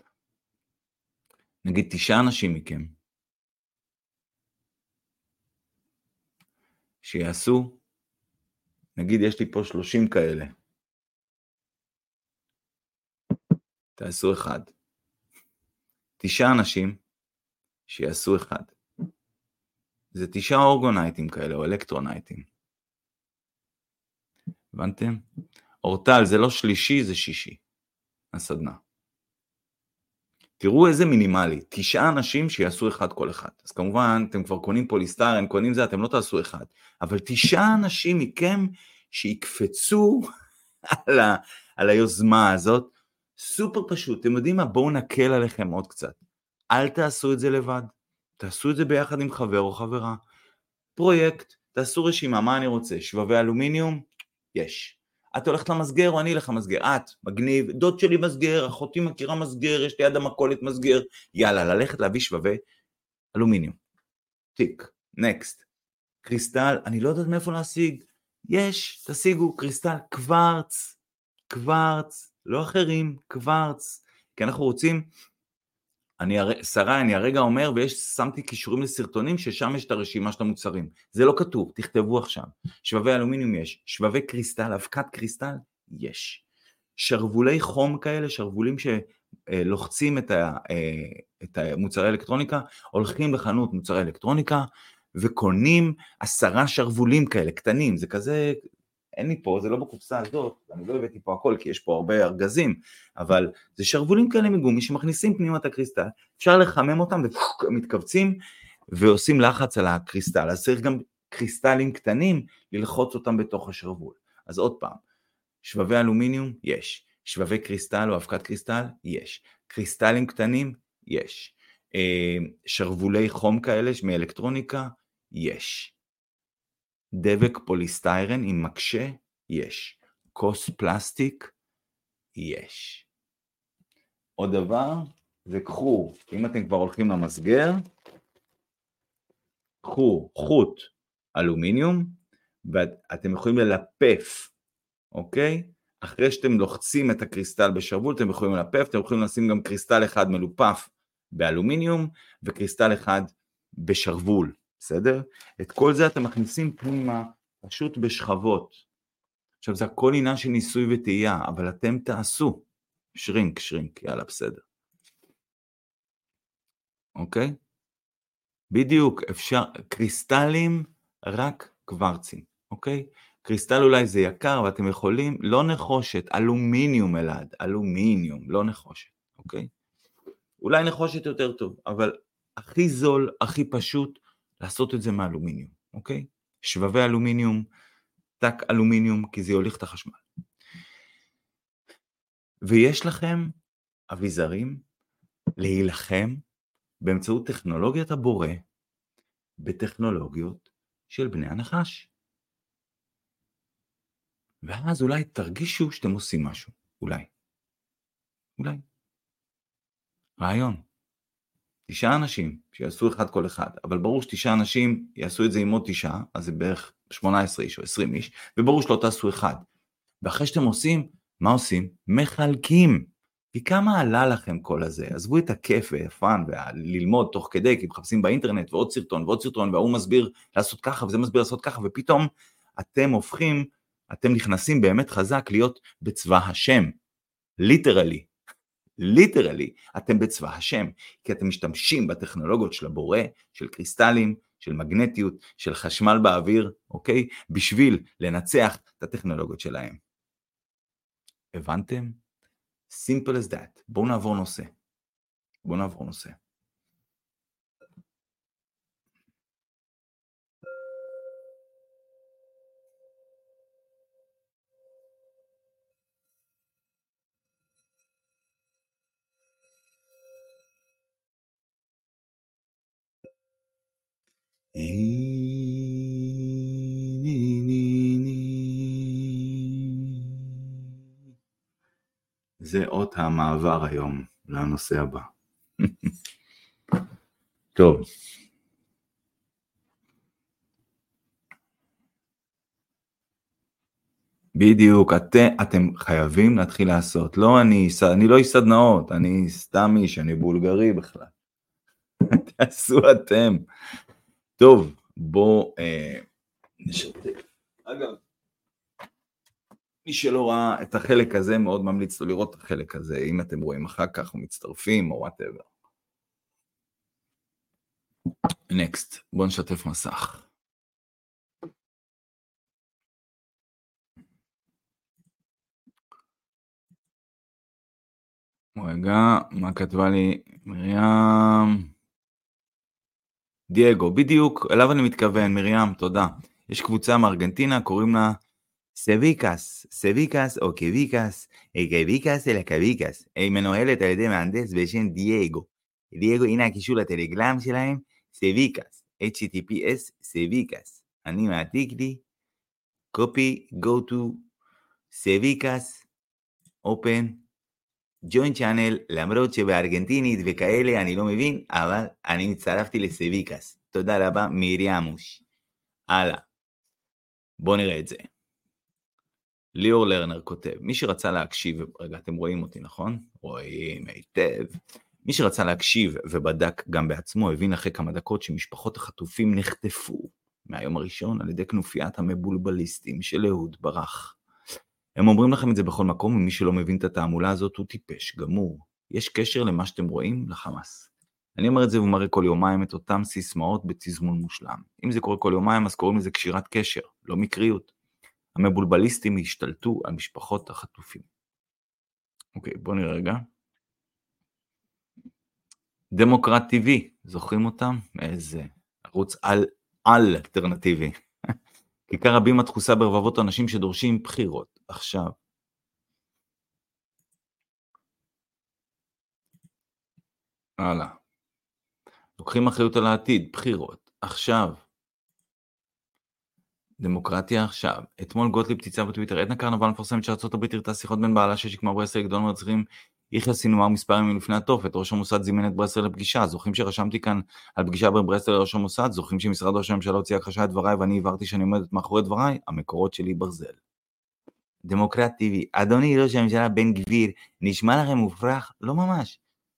נגיד תשעה אנשים מכם, שיעשו, נגיד יש לי פה שלושים כאלה, תעשו אחד. תשעה אנשים, שיעשו אחד. זה תשעה אורגונייטים כאלה, או אלקטרונייטים. הבנתם? אורטל זה לא שלישי, זה שישי. הסדנה. תראו איזה מינימלי, תשעה אנשים שיעשו אחד כל אחד. אז כמובן, אתם כבר קונים פוליסטיירן, קונים זה, אתם לא תעשו אחד. אבל תשעה אנשים מכם שיקפצו על, ה, על היוזמה הזאת, סופר פשוט. אתם יודעים מה? בואו נקל עליכם עוד קצת. אל תעשו את זה לבד. תעשו את זה ביחד עם חבר או חברה. פרויקט, תעשו רשימה, מה אני רוצה? שבבי אלומיניום? יש. את הולכת למסגר או אני אלך למסגר? את, מגניב, דוד שלי מסגר, אחותי מכירה מסגר, יש ליד המכולת מסגר, יאללה, ללכת להביא שבבי אלומיניום. טיק, נקסט. קריסטל, אני לא יודעת מאיפה להשיג, יש, תשיגו קריסטל, קוורץ, קוורץ, לא אחרים, קוורץ, כי אנחנו רוצים, אני, שרה, אני הרגע אומר, ויש, שמתי קישורים לסרטונים, ששם יש את הרשימה של המוצרים, זה לא כתוב, תכתבו עכשיו, שבבי אלומיניום יש, שבבי קריסטל, אבקת קריסטל, יש, שרבולי חום כאלה, שרבולים שלוחצים את, ה, את המוצרי האלקטרוניקה, הולכים לחנות מוצרי אלקטרוניקה, וקונים עשרה שרבולים כאלה, קטנים, זה כזה, אין לי פה, זה לא בקופסה הזאת, אני לא הבאתי פה הכל, כי יש פה הרבה ארגזים, אבל זה שרבולים כאלה מגומי, שמכניסים פנימה את הקריסטל, אפשר לחמם אותם, והם מתכווצים, ועושים לחץ על הקריסטל, אז צריך גם קריסטלים קטנים, ללחוץ אותם בתוך השרבול. אז עוד פעם, שבבי אלומיניום, יש, שבבי קריסטל או אבקת קריסטל, יש, קריסטלים קטנים, יש, שרבולי חום כאלה מאלקטרוניקה, יש. דבק פוליסטיירן עם מקשה, יש. כוס פלסטיק, יש. עוד דבר, זה קחו, אם אתם כבר הולכים למסגר, קחו חוט אלומיניום, ואתם יכולים ללפף, אוקיי? אחרי שאתם לוחצים את הקריסטל בשרבול, אתם יכולים ללפף, אתם יכולים לשים גם קריסטל אחד מלופף באלומיניום, וקריסטל אחד בשרבול. בסדר? את כל זה אתם מכניסים פנימה פשוט בשכבות. עכשיו זה הכל עניין של ניסוי וטעייה, אבל אתם תעשו. שרינק, שרינק, יאללה, בסדר. אוקיי? בדיוק, אפשר, קריסטלים רק קוורצים, אוקיי? קריסטל אולי זה יקר, אבל אתם יכולים, לא נחושת, אלומיניום אלעד, אלומיניום, לא נחושת, אוקיי? אולי נחושת יותר טוב, אבל הכי זול, הכי פשוט, לעשות את זה מאלומיניום, אוקיי? שבבי אלומיניום, טק אלומיניום, כי זה יוליך את החשמל. ויש לכם אביזרים להילחם באמצעות טכנולוגיית הבורא, בטכנולוגיות של בני הנחש. ואז אולי תרגישו שאתם עושים משהו, אולי. אולי. רעיון. תשעה אנשים שיעשו אחד כל אחד, אבל ברור שתשעה אנשים יעשו את זה עם עוד תשעה, אז זה בערך שמונה עשרה איש או עשרים איש, וברור שלא תעשו אחד. ואחרי שאתם עושים, מה עושים? מחלקים. כי כמה עלה לכם כל הזה? עזבו את הכיף והפן וללמוד תוך כדי, כי מחפשים באינטרנט ועוד סרטון ועוד סרטון, והוא מסביר לעשות ככה וזה מסביר לעשות ככה, ופתאום אתם הופכים, אתם נכנסים באמת חזק להיות בצבא השם. ליטרלי. ליטרלי, אתם בצבא השם, כי אתם משתמשים בטכנולוגיות של הבורא, של קריסטלים, של מגנטיות, של חשמל באוויר, אוקיי? בשביל לנצח את הטכנולוגיות שלהם. הבנתם? Simple as that. בואו נעבור נושא. בואו נעבור נושא. זה אות המעבר היום לנושא הבא. טוב. בדיוק, את, אתם חייבים להתחיל לעשות. לא אני, אני לא איש סדנאות, אני סתם איש, אני בולגרי בכלל. תעשו אתם. טוב, בוא אה, נשתף. אגב, מי שלא ראה את החלק הזה, מאוד ממליץ לו לראות את החלק הזה, אם אתם רואים אחר כך, או מצטרפים, או whatever. Next, בוא נשתף מסך. רגע, מה כתבה לי מרים? דייגו, בדיוק, אליו אני מתכוון, מרים, תודה. יש קבוצה מארגנטינה, קוראים לה סביקס, סביקס או קביקס, קביקס אלא קביקס. היא מנוהלת על ידי מהנדס בשם דייגו. דייגו, הנה הקישור לטלגרם שלהם, סביקס, H T T P S, סביקס. אני מעתיק לי, copy, go to סביקס, אופן, ג'וין צ'אנל, למרות שבארגנטינית וכאלה אני לא מבין, אבל אני מצטרפתי לסביקס. תודה רבה, מיריאמוש. הלאה. בואו נראה את זה. ליאור לרנר כותב, מי שרצה להקשיב, רגע, אתם רואים אותי, נכון? רואים היטב. מי שרצה להקשיב ובדק גם בעצמו, הבין אחרי כמה דקות שמשפחות החטופים נחטפו מהיום הראשון על ידי כנופיית המבולבליסטים של אהוד ברח. הם אומרים לכם את זה בכל מקום, ומי שלא מבין את התעמולה הזאת הוא טיפש, גמור. יש קשר למה שאתם רואים לחמאס. אני אומר את זה ומראה כל יומיים את אותם סיסמאות בתזמון מושלם. אם זה קורה כל יומיים, אז קוראים לזה קשירת קשר, לא מקריות. המבולבליסטים השתלטו על משפחות החטופים. אוקיי, בואו נראה רגע. דמוקרט טיווי, זוכרים אותם? איזה ערוץ על אלטרנטיבי. כיכר הבימה תחוסה ברבבות אנשים שדורשים בחירות. עכשיו. הלאה. לוקחים אחריות על העתיד, בחירות. עכשיו. דמוקרטיה עכשיו. אתמול גוטליב תיצב בטוויטר, עדנה קרנבל מפרסמת שארצות הברית הרתה שיחות בין בעלה ששיקמה ברסלר לגדול מרצחים, יחיא סינואר מספר ימים לפני התופת, ראש המוסד זימן את ברסלר לפגישה, זוכרים שרשמתי כאן על פגישה בין ברסלר לראש המוסד, זוכרים שמשרד ראש הממשלה הוציא הכחשה את דבריי ואני הבהרתי שאני עומדת מאחורי דבריי, המקורות שלי ברזל. דמוקרט טיווי, אדוני ראש הממשלה בן גביר, נשמע לכם מופרך? לא ממש.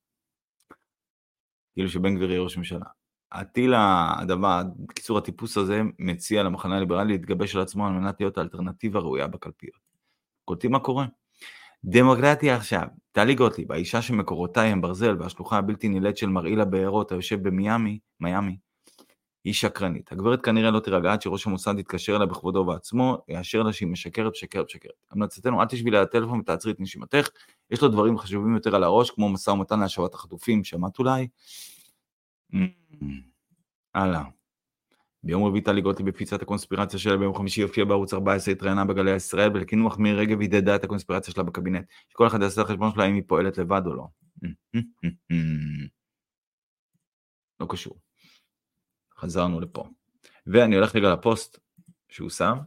כאילו שבן גביר יהיה ראש ממשלה. הטיל הדבר, קיצור הטיפוס הזה מציע למחנה הליברלי להתגבש על עצמו על מנת להיות האלטרנטיבה ראויה בקלפיות. קולטים מה קורה? דמוקרטיה עכשיו, טלי גוטליב, האישה שמקורותיי הם ברזל והשלוחה הבלתי נילאת של מרעיל הבארות היושב במיאמי, מיאמי, היא שקרנית. הגברת כנראה לא תירגע עד שראש המוסד יתקשר אליה בכבודו ובעצמו, יאשר לה שהיא משקרת, משקרת, משקרת. המלצתנו, אל תשבי לה לטלפון ותעצרי את נשימתך, יש לו דברים חשובים יותר על הראש, כמו משא ומתן להשבת החטופים, שמעת אולי? הלאה. ביום רביעי טלי גוטליב בפיצת הקונספירציה שלה, ביום חמישי יופיע בערוץ ארבע עשרה, התראיינה בגלי ישראל, ולקינוח מירי רגב הידדה את הקונספירציה שלה בקבינט, שכל אחד יעשה החשבון שלה אם היא פועלת לבד או לא. לא קשור. חזרנו לפה. ואני הולך רגע לפוסט שהוא שם.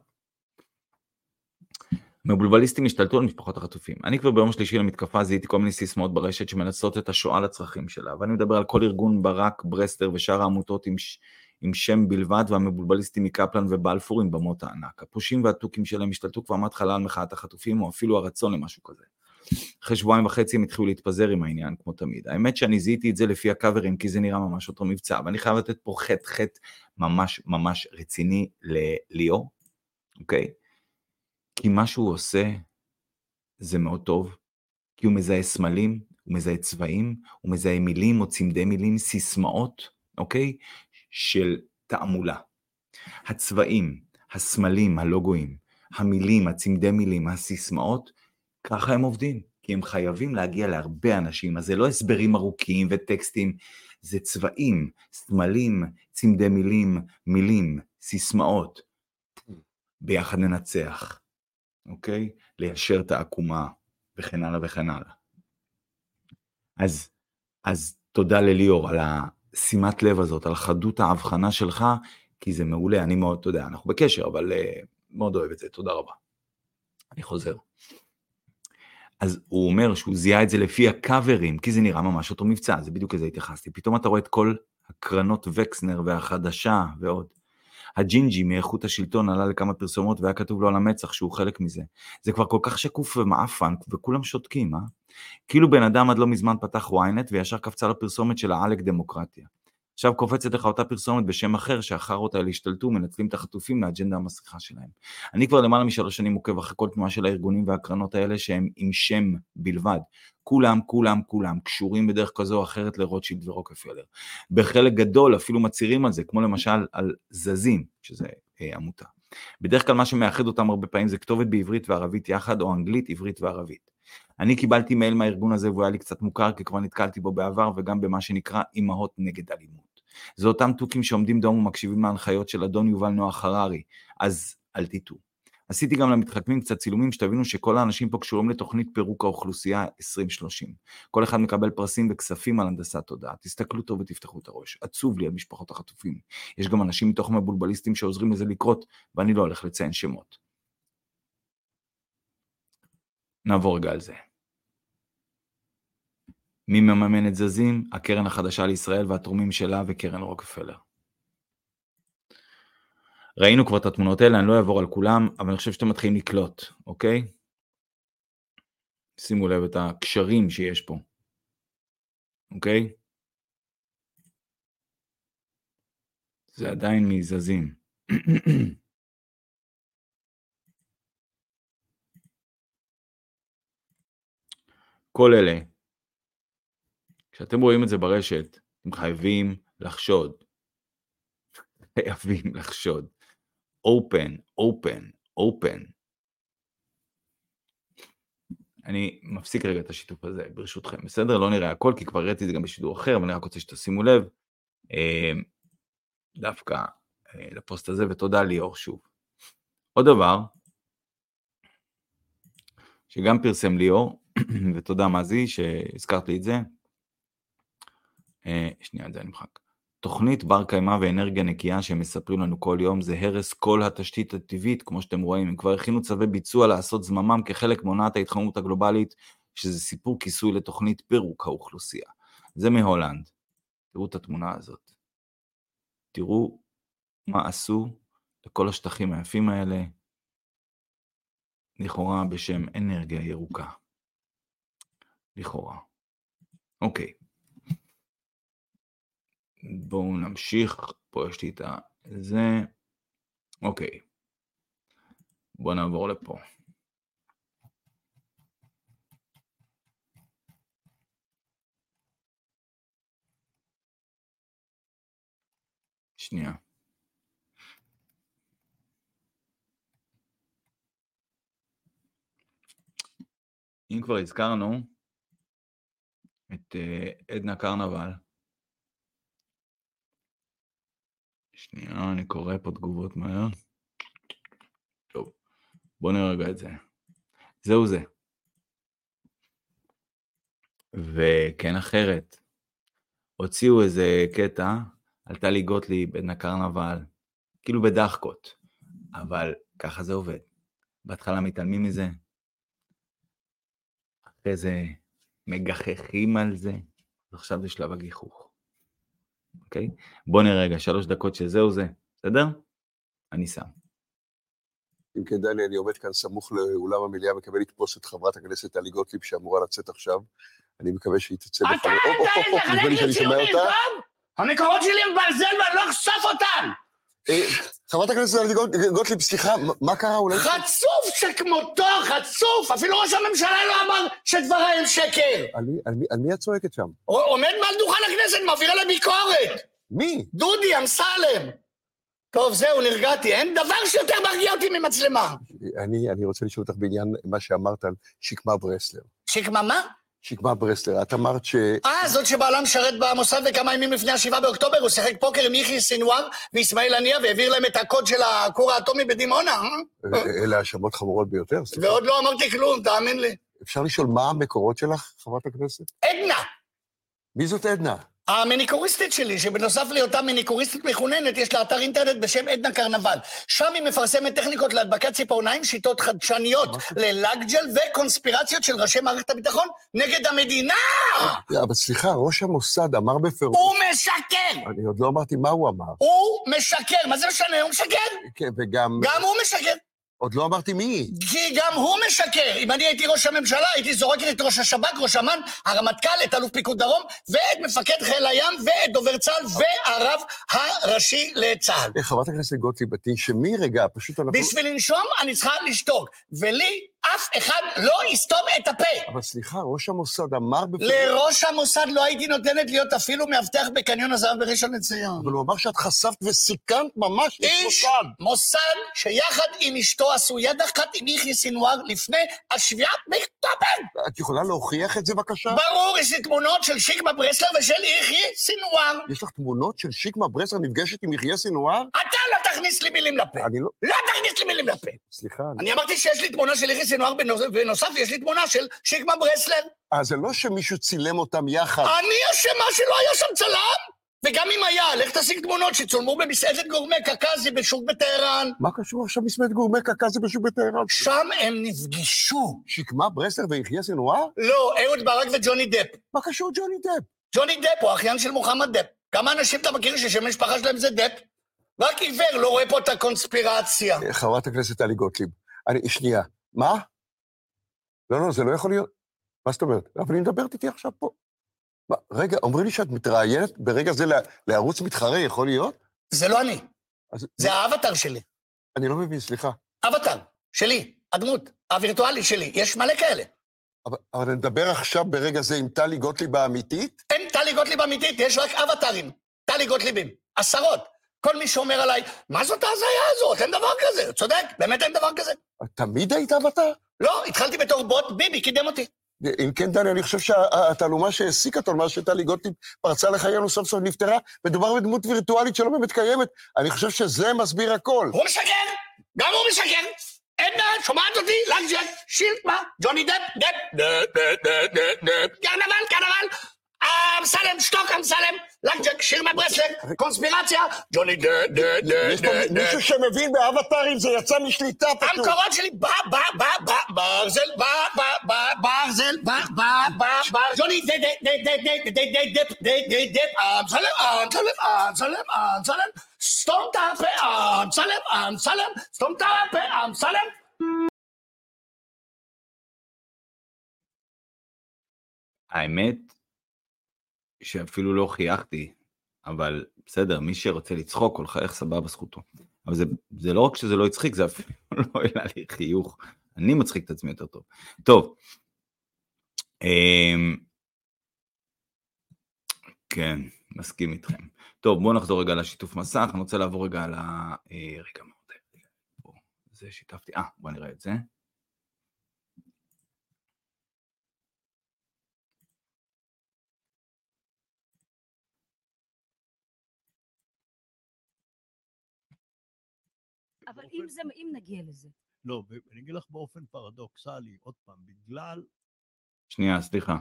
מבולבליסטים השתלטו על משפחות החטופים. אני כבר ביום שלישי למתקפה זיהיתי כל מיני סיסמאות ברשת שמנסות את השואה לצרכים שלה, ואני מדבר על כל ארגון ברק, ברסטר ושאר העמותות עם ש... עם שם בלבד, והמבולבליסטים מקפלן ובלפור עם במות הענק. הפושים והטוקים שלהם השתלטו כבר מהתחלה על מחאת החטופים, או אפילו הרצון למשהו כזה. אחרי שבועיים וחצי הם התחילו להתפזר עם העניין, כמו תמיד. האמת שאני זיהיתי את זה לפי הקאברים, כי זה נראה ממש אותו מבצע, ואני חייב לתת פה חט חט ממש ממש רציני לליאור, אוקיי? כי מה שהוא עושה זה מאוד טוב, כי הוא מזהה סמלים, הוא מזהה צבעים, הוא מזהה מילים או צמדי מילים, סיסמאות, אוקיי? של תעמולה. הצבעים, הסמלים, הלוגויים, המילים, הצמדי מילים, הסיסמאות, ככה הם עובדים, כי הם חייבים להגיע להרבה אנשים, אז זה לא הסברים ארוכים וטקסטים, זה צבעים, סמלים, צמדי מילים, מילים, סיסמאות, ביחד ננצח, אוקיי? ליישר את העקומה, וכן הלאה וכן הלאה. אז, אז תודה לליאור על השימת לב הזאת, על חדות ההבחנה שלך, כי זה מעולה, אני מאוד, אתה יודע, אנחנו בקשר, אבל uh, מאוד אוהב את זה, תודה רבה. אני חוזר. אז הוא אומר שהוא זיהה את זה לפי הקאברים, כי זה נראה ממש אותו מבצע, זה בדיוק כזה התייחסתי. פתאום אתה רואה את כל הקרנות וקסנר והחדשה ועוד. הג'ינג'י מאיכות השלטון עלה לכמה פרסומות והיה כתוב לו על המצח שהוא חלק מזה. זה כבר כל כך שקוף ומאפן וכולם שותקים, אה? כאילו בן אדם עד לא מזמן פתח וויינט וישר קפצה לו פרסומת של העלק דמוקרטיה. עכשיו קופצת לך אותה פרסומת בשם אחר שהחרות האלה השתלטו, מנצלים את החטופים לאג'נדה המסריחה שלהם. אני כבר למעלה משלוש שנים עוקב אחרי כל תנועה של הארגונים והקרנות האלה שהם עם שם בלבד. כולם, כולם, כולם קשורים בדרך כזו או אחרת לרוטשילד ורוקפלר. בחלק גדול אפילו מצהירים על זה, כמו למשל על זזים, שזה אה, עמותה. בדרך כלל מה שמאחד אותם הרבה פעמים זה כתובת בעברית וערבית יחד, או אנגלית, עברית וערבית. אני קיבלתי מייל מהארגון הזה והוא היה לי קצת מוכר, כי כבר נתקלתי בו בעבר, וגם במה שנקרא אימהות נגד אלימות. זה אותם תוכים שעומדים דום ומקשיבים להנחיות של אדון יובל נוח הררי, אז אל תטעו. עשיתי גם למתחכמים קצת צילומים שתבינו שכל האנשים פה קשורים לתוכנית פירוק האוכלוסייה עשרים שלושים. כל אחד מקבל פרסים וכספים על הנדסת תודעה. תסתכלו טוב ותפתחו את הראש. עצוב לי על משפחות החטופים. יש גם אנשים מתוך מבולבליסטים שעוזרים לזה לקרות, ואני לא הולך לציין שמות. נעבור רגע על זה. מי מממן את זזים? הקרן החדשה לישראל והתורמים שלה וקרן רוקפלר. ראינו כבר את התמונות האלה, אני לא אעבור על כולם, אבל אני חושב שאתם מתחילים לקלוט, אוקיי? שימו לב את הקשרים שיש פה, אוקיי? זה עדיין מזזים. כל אלה, כשאתם רואים את זה ברשת, אתם חייבים לחשוד. חייבים לחשוד. open, open, open. אני מפסיק רגע את השיתוף הזה, ברשותכם. בסדר? לא נראה הכל, כי כבר ראיתי את זה גם בשידור אחר, אבל אני רק רוצה שתשימו לב. דווקא לפוסט הזה, ותודה ליאור שוב. עוד דבר, שגם פרסם ליאור, ותודה מזי שהזכרת לי את זה. שנייה, את זה אני מחק. תוכנית בר קיימא ואנרגיה נקייה שהם מספרים לנו כל יום, זה הרס כל התשתית הטבעית, כמו שאתם רואים, הם כבר הכינו צווי ביצוע לעשות זממם כחלק מעונת ההתחממות הגלובלית, שזה סיפור כיסוי לתוכנית פירוק האוכלוסייה. זה מהולנד. תראו את התמונה הזאת. תראו מה עשו לכל השטחים היפים האלה, לכאורה בשם אנרגיה ירוקה. לכאורה. אוקיי. בואו נמשיך, פה יש לי את זה, אוקיי, בואו נעבור לפה. שנייה. אם כבר הזכרנו את uh, עדנה קרנבל, שנייה, אני קורא פה תגובות מהר. טוב, בואו נראה רגע את זה. זהו זה. וכן אחרת, הוציאו איזה קטע, על טלי גוטליב, עדנה קרנבל, כאילו בדחקות, אבל ככה זה עובד. בהתחלה מתעלמים מזה, אחרי זה מגחכים על זה, ועכשיו זה שלב הגיחוך. אוקיי? בוא נראה רגע, שלוש דקות שזהו זה, בסדר? אני שם. אם כן, דני, אני עומד כאן סמוך לאולם המליאה, מקווה לתפוס את חברת הכנסת טלי גוטליב, שאמורה לצאת עכשיו. אני מקווה שהיא תצא בפני... אתה, אתה, נדמה לי שאני שומע אותה. המקורות שלי הם ברזל ואני לא אחשוף אותם. חברת הכנסת טלי גוטליב, סליחה, מה קרה אולי? חצוף שכמותו, חצוף. אפילו ראש הממשלה לא אמר שדבריי הם שקר. על מי את צועקת שם? עומד מעל דוכן הכנסת, מעביר עליי ביקורת. מי? דודי אמסלם. טוב, זהו, נרגעתי. אין דבר שיותר מרגיע אותי ממצלמה. אני, אני רוצה לשאול אותך בעניין מה שאמרת על שקמה ברסלר. שקמה מה? שקמה ברסלר. את אמרת ש... אה, זאת שבעלה משרת במוסד וכמה ימים לפני השבעה באוקטובר, הוא שיחק פוקר עם יחיא סינואר ואיסמעיל הנייה, והעביר להם את הקוד של הכור האטומי בדימונה. אה? אלה האשמות חמורות ביותר. ועוד לא אמרתי כלום, תאמין לי. אפשר לשאול מה המקורות שלך, חברת הכנסת? עדנה. מי זאת עדנה? המניקוריסטית שלי, שבנוסף להיותה מניקוריסטית מחוננת, יש לה אתר אינטרנט בשם עדנה קרנבל. שם היא מפרסמת טכניקות להדבקת ציפורניים, שיטות חדשניות ללאגג'ל וקונספירציות של ראשי מערכת הביטחון נגד המדינה! אבל סליחה, ראש המוסד אמר בפירוש... הוא משקר! אני עוד לא אמרתי מה הוא אמר. הוא משקר, מה זה משנה? הוא משקר? כן, וגם... גם הוא משקר. עוד לא אמרתי מי. כי גם הוא משקר. אם אני הייתי ראש הממשלה, הייתי זורקת את ראש השב"כ, ראש אמ"ן, הרמטכ"ל, את אלוף פיקוד דרום, ואת מפקד חיל הים, ואת דובר צה"ל, והרב הראשי לצה"ל. חברת הכנסת גוטליב, תנשמי רגע, פשוט אנחנו... בשביל לנשום, אני צריכה לשתוק. ולי, אף אחד לא יסתום את הפה. אבל סליחה, ראש המוסד אמר... לראש המוסד לא הייתי נותנת להיות אפילו מאבטח בקניון הזהב בראשון לציון. אבל הוא אמר שאת חשפת וסיכנת ממש... איש מוסד שיחד עם אשתו עשו יד אחת עם יחיא סינואר לפני השביעה באוקטובר. את יכולה להוכיח את זה בבקשה? ברור, יש לי תמונות של שקמה ברסלר ושל יחיא סינואר. יש לך תמונות של שקמה ברסלר נפגשת עם יחיא סינואר? אתה לא תכניס לי מילים לפה. אני לא... לא תכניס לי מילים לפה. סליחה. אני אמרתי שיש לי תמונה של יחיא סינואר, בנוסף יש לי תמונה של שקמה ברסלר. אה, זה לא שמישהו צילם אותם יחד. אני אשמה שלא היה שם צלם? וגם אם היה, לך תשיג תמונות שצולמו במסעדת גורמי קקזי בשוק בטהרן. מה קשור עכשיו מסעדת גורמי קקזי בשוק בטהרן? שם הם נפגשו. שקמה ברסלר ויחיא סנוואר? לא, אהוד ברק וג'וני דפ. מה קשור ג'וני דפ? ג'וני דפ הוא אחיין של מוחמד דפ. כמה אנשים אתה מכיר ששם המשפחה שלהם זה דפ? רק עיוור לא רואה פה את הקונספירציה. חברת הכנסת טלי גוטליב, אני, שנייה, מה? לא, לא, זה לא יכול להיות. מה זאת אומרת? אבל היא מדברת איתי עכשיו פה. מה, רגע, אומרים לי שאת מתראיינת ברגע זה לערוץ מתחרה, יכול להיות? זה לא אני. אז, זה האבטר שלי. אני לא מבין, סליחה. אבטר, שלי, הדמות, הווירטואלית שלי. יש מלא כאלה. אבל, אבל נדבר עכשיו ברגע זה עם טלי גוטליב האמיתית? אין טלי גוטליב אמיתית, יש רק אבטרים. טלי גוטליבים, עשרות. כל מי שאומר עליי, מה זאת ההזיה הזאת? אין דבר כזה. צודק, באמת אין דבר כזה. תמיד היית אבטר? לא, התחלתי בתור בוט, ביבי קידם אותי. אם כן, דני, אני חושב שהתעלומה שהעסיקה אותו, מה שטלי גוטליב פרצה לחיינו סוף סוף נפטרה, מדובר בדמות וירטואלית שלא באמת קיימת. אני חושב שזה מסביר הכל. הוא משקר, גם הוא משקר. עדנה, שומעת אותי? לג'ק, שילט, מה? ג'וני דפ, דפ, דפ, דפ, דפ, דפ, דפ, קרנבל, קרנבל. אמסלם, שטוק אמסלם, לג'ק, שיר מברסלר, קונספירציה, ג'וני דפ, דפ, דפ, יש פה מישהו שמבין באבטרים, זה יצא משליטה פשוט. המקורות שלי, בא, בא, בא, בא, ברזל, בא, בא, בא, ברזל, בא, בא, בא, בא, ג'וני דפ, דפ, דפ, דפ, דפ, דפ, דפ, דפ, אמסלם, אמסלם, אמסלם, אמסלם, סתום את הפה, אמסלם, אמסלם, סתום את הפה, אמסלם. האמת שאפילו לא חייכתי, אבל בסדר, מי שרוצה לצחוק או לחייך סבבה זכותו. אבל זה, זה לא רק שזה לא יצחיק, זה אפילו לא העלה לי חיוך. אני מצחיק את עצמי יותר טוב. טוב. כן, מסכים איתכם. טוב, בואו נחזור רגע לשיתוף מסך. אני רוצה לעבור רגע על ה... רגע מאוד. זה שיתפתי. אה, בואו נראה את זה. אבל אם זה, אם נגיע לזה. לא, אני אגיד לך באופן פרדוקסלי, עוד פעם, בגלל... שנייה, סליחה.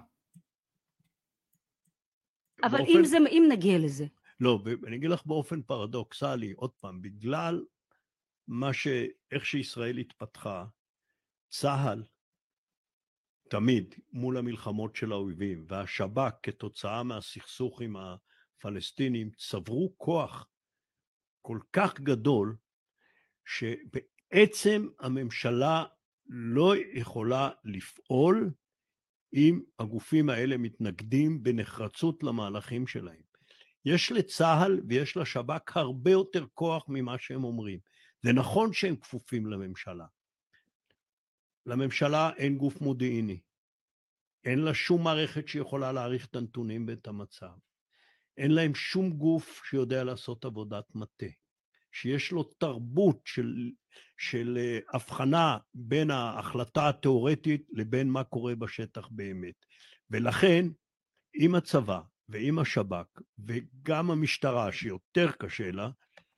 אבל אם זה, אם נגיע לזה. לא, אני אגיד לך באופן פרדוקסלי, עוד פעם, בגלל מה ש... איך שישראל התפתחה, צה"ל תמיד מול המלחמות של האויבים, והשב"כ כתוצאה מהסכסוך עם הפלסטינים, צברו כוח כל כך גדול, שבעצם הממשלה לא יכולה לפעול אם הגופים האלה מתנגדים בנחרצות למהלכים שלהם. יש לצה"ל ויש לשב"כ הרבה יותר כוח ממה שהם אומרים. זה נכון שהם כפופים לממשלה. לממשלה אין גוף מודיעיני. אין לה שום מערכת שיכולה להעריך את הנתונים ואת המצב. אין להם שום גוף שיודע לעשות עבודת מטה. שיש לו תרבות של, של הבחנה בין ההחלטה התיאורטית לבין מה קורה בשטח באמת. ולכן, עם הצבא ועם השב"כ וגם המשטרה שיותר קשה לה,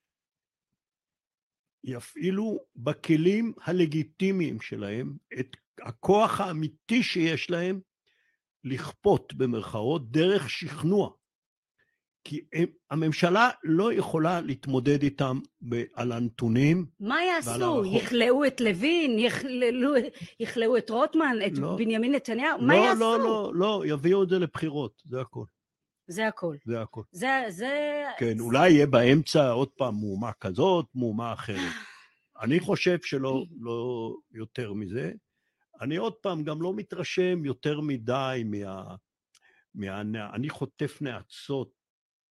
יפעילו בכלים הלגיטימיים שלהם את הכוח האמיתי שיש להם לכפות במרכאות דרך שכנוע. כי הם, הממשלה לא יכולה להתמודד איתם ב, על הנתונים. מה יעשו? יכלאו את לוין, יכלאו, יכלאו את רוטמן, את לא, בנימין נתניהו? לא, מה לא, יעשו? לא, לא, לא, יביאו את זה לבחירות, זה הכל. זה הכל. זה הכל. זה, זה... כן, זה... אולי יהיה באמצע עוד פעם מהומה כזאת, מהומה אחרת. אני חושב שלא לא יותר מזה. אני עוד פעם גם לא מתרשם יותר מדי מה... מה... אני חוטף נעצות,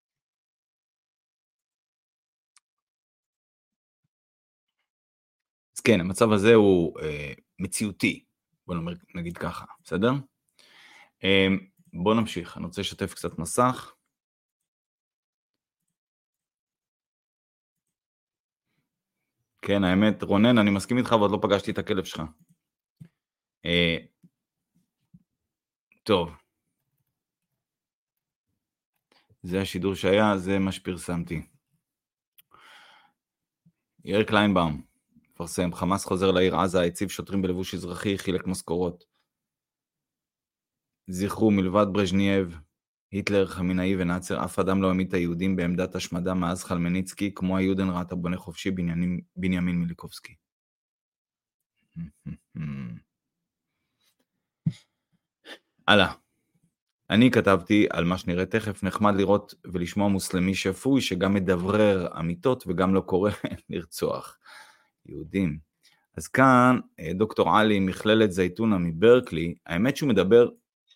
אז כן, המצב הזה הוא אה, מציאותי, בוא נגיד ככה, בסדר? אה, בוא נמשיך, אני רוצה לשתף קצת מסך. כן, האמת, רונן, אני מסכים איתך, ועוד לא פגשתי את הכלב שלך. אה, טוב. זה השידור שהיה, זה מה שפרסמתי. יאיר קליינבאום. פרסם, חמאס חוזר לעיר עזה, הציב שוטרים בלבוש אזרחי, חילק משכורות. זכרו, מלבד ברז'נייב, היטלר, חמינאי ונאצר, אף אדם לא העמיד את היהודים בעמדת השמדה מאז חלמניצקי, כמו היודנראט הבונה חופשי בנימין, בנימין מיליקובסקי. הלאה. אני כתבתי על מה שנראה תכף, נחמד לראות ולשמוע מוסלמי שפוי, שגם מדברר אמיתות וגם לא קורא לרצוח יהודים. אז כאן, דוקטור עלי, מכללת זייתונה מברקלי, האמת שהוא מדבר,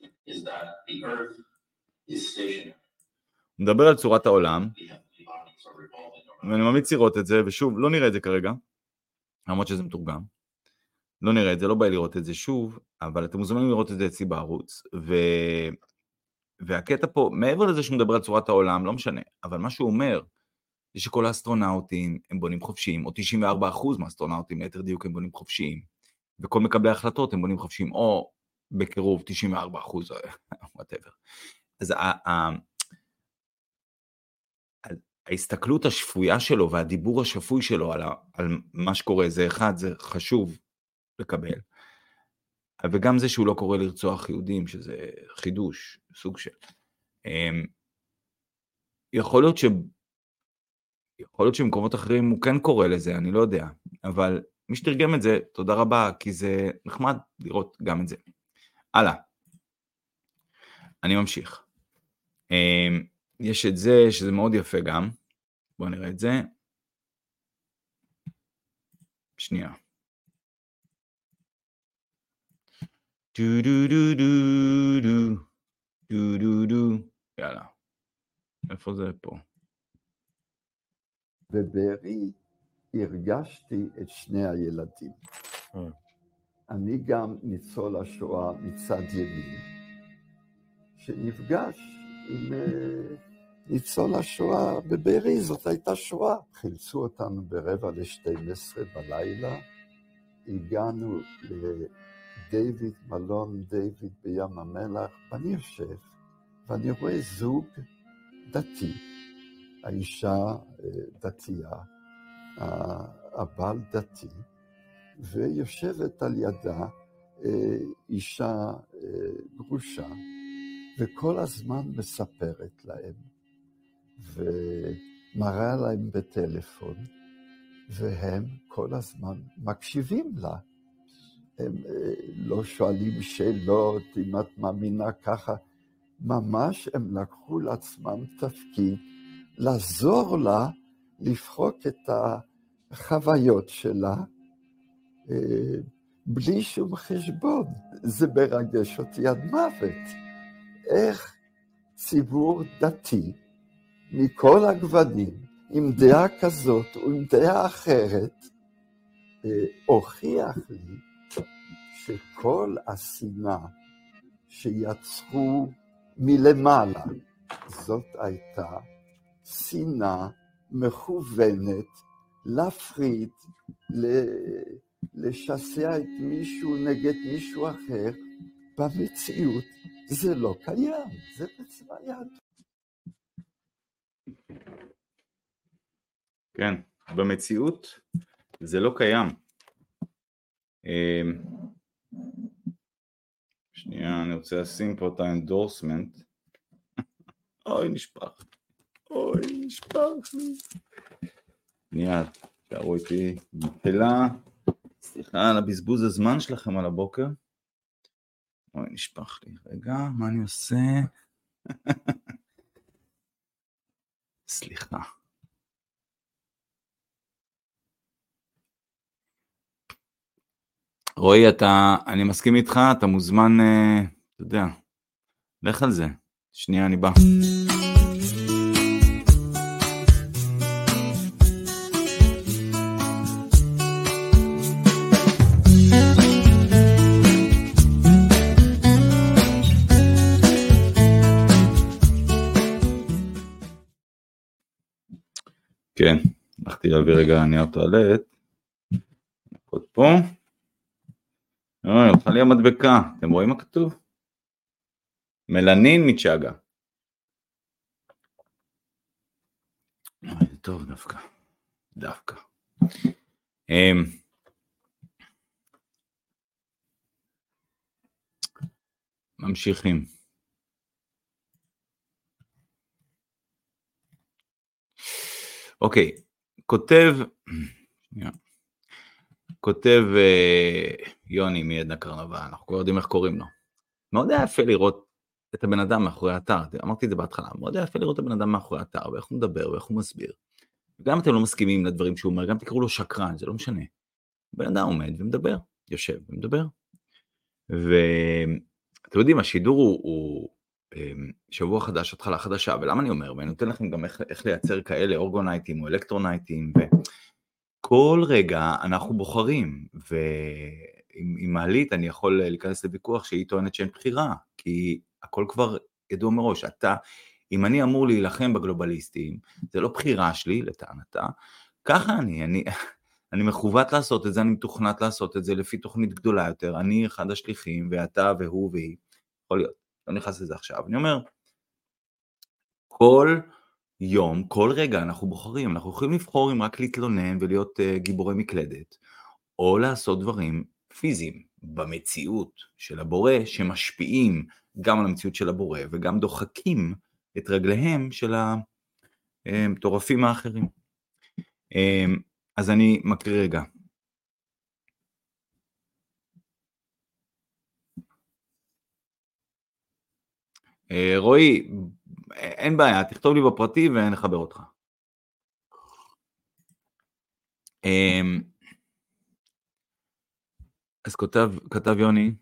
הוא מדבר על צורת העולם, ואני ממליץ לראות את זה, ושוב, לא נראה את זה כרגע, למרות שזה מתורגם, לא נראה את זה, לא בא לראות את זה שוב, אבל אתם מוזמנים לראות את זה אצלי בערוץ, ו... והקטע פה, מעבר לזה שהוא מדבר על צורת העולם, לא משנה, אבל מה שהוא אומר, זה שכל האסטרונאוטים הם בונים חופשיים, או תשעים וארבעה אחוז מהאסטרונאוטים, ליתר דיוק הם בונים חופשיים, וכל מקבלי ההחלטות הם בונים חופשיים, או בקירוב תשעים וארבעה אחוז, או whatever. אז ה- ה- ההסתכלות השפויה שלו, והדיבור השפוי שלו על, ה- על מה שקורה, זה אחד, זה חשוב לקבל. וגם זה שהוא לא קורא לרצוח יהודים, שזה חידוש, סוג של. יכול להיות ש... יכול להיות שבמקומות אחרים הוא כן קורא לזה, אני לא יודע. אבל מי שתרגם את זה, תודה רבה, כי זה נחמד לראות גם את זה. הלאה. אני ממשיך. יש את זה, שזה מאוד יפה גם. בואו נראה את זה. שנייה. דו דו דו דו דו דו דו דו יאללה. איפה זה פה? בבארי הרגשתי את שני הילדים. אני גם ניצול השואה מצד ימין, שנפגש עם ניצול השואה בבארי, זאת הייתה שואה. חילצו אותנו ברבע לשתים עשרה בלילה, הגענו לדיוויד, מלון דיוויד בים המלח, ואני יושב, ואני רואה זוג דתי, האישה דתייה, הבעל דתי, ויושבת על ידה אישה גרושה, וכל הזמן מספרת להם, ומראה להם בטלפון, והם כל הזמן מקשיבים לה. הם לא שואלים שאלות, אם את מאמינה ככה, ממש הם לקחו לעצמם תפקיד, לעזור לה לפחוק את החוויות שלה, בלי שום חשבון. זה מרגש אותי עד מוות. איך ציבור דתי, מכל הגוונים, עם דעה כזאת ועם דעה אחרת, הוכיח לי שכל השנאה שיצרו מלמעלה, זאת הייתה שנאה מכוונת להפריד, לשסע את מישהו נגד מישהו אחר. במציאות זה לא קיים, זה בצבא יד. כן, במציאות זה לא קיים. שנייה, אני רוצה לשים פה את האנדורסמנט. אוי, נשפך. אוי, נשפך. שנייה, תראו איתי מחילה. סליחה על הבזבוז הזמן שלכם על הבוקר. אוי, נשפך לי. רגע, מה אני עושה? סליחה. רועי, אתה, אני מסכים איתך, אתה מוזמן, אתה יודע, לך על זה. שנייה, אני בא. כן, הלכתי להביא רגע נייר טואלט. נקוד פה. אוי, הולכה לי המדבקה. אתם רואים מה כתוב? מלנין מצ'אגה. אוי, טוב דווקא. דווקא. ממשיכים. אוקיי, כותב, כותב יוני מעדנה קרנבל, אנחנו כבר יודעים איך קוראים לו. מאוד היה יפה לראות את הבן אדם מאחורי האתר, אמרתי את זה בהתחלה, מאוד היה יפה לראות את הבן אדם מאחורי האתר, ואיך הוא מדבר ואיך הוא מסביר. גם אתם לא מסכימים לדברים שהוא אומר, גם תקראו לו שקרן, זה לא משנה. בן אדם עומד ומדבר, יושב ומדבר. ואתם יודעים, השידור הוא, הוא שבוע חדש, התחלה חדשה, ולמה אני אומר, ואני נותן לכם גם איך, איך לייצר כאלה אורגונייטים או אלקטרונייטים, וכל רגע אנחנו בוחרים, ועם מעלית אני יכול להיכנס לוויכוח שהיא טוענת שאין בחירה, כי הכל כבר ידוע מראש, אתה, אם אני אמור להילחם בגלובליסטים, זה לא בחירה שלי לטענתה, ככה אני, אני, אני מכוות לעשות את זה, אני מתוכנת לעשות את זה לפי תוכנית גדולה יותר, אני אחד השליחים, ואתה והוא והיא, יכול להיות, לא נכנס לזה עכשיו, אני אומר, כל יום, כל רגע אנחנו בוחרים, אנחנו יכולים לבחור אם רק להתלונן ולהיות uh, גיבורי מקלדת, או לעשות דברים פיזיים במציאות של הבורא, שמשפיעים גם על המציאות של הבורא, וגם דוחקים את רגליהם של המטורפים האחרים. אז אני מקריא רגע. רועי, אין בעיה, תכתוב לי בפרטי ונחבר אותך. אז כותב, כתב יוני,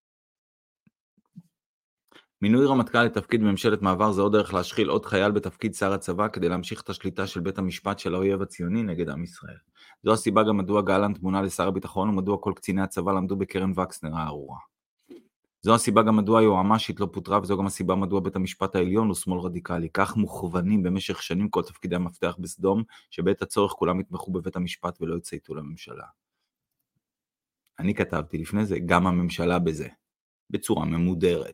מינוי רמטכ"ל לתפקיד בממשלת מעבר זה עוד דרך להשחיל עוד חייל בתפקיד שר הצבא כדי להמשיך את השליטה של בית המשפט של האויב הציוני נגד עם ישראל. זו הסיבה גם מדוע גלנט מונה לשר הביטחון ומדוע כל קציני הצבא למדו בקרן וקסנר הארורה. זו הסיבה גם מדוע היועמ"שית לא פוטרה, וזו גם הסיבה מדוע בית המשפט העליון הוא שמאל רדיקלי. כך מוכוונים במשך שנים כל תפקידי המפתח בסדום, שבעת הצורך כולם יתמכו בבית המשפט ולא יצייתו לממשלה. אני כתבתי לפני זה, גם הממשלה בזה, בצורה ממודרת.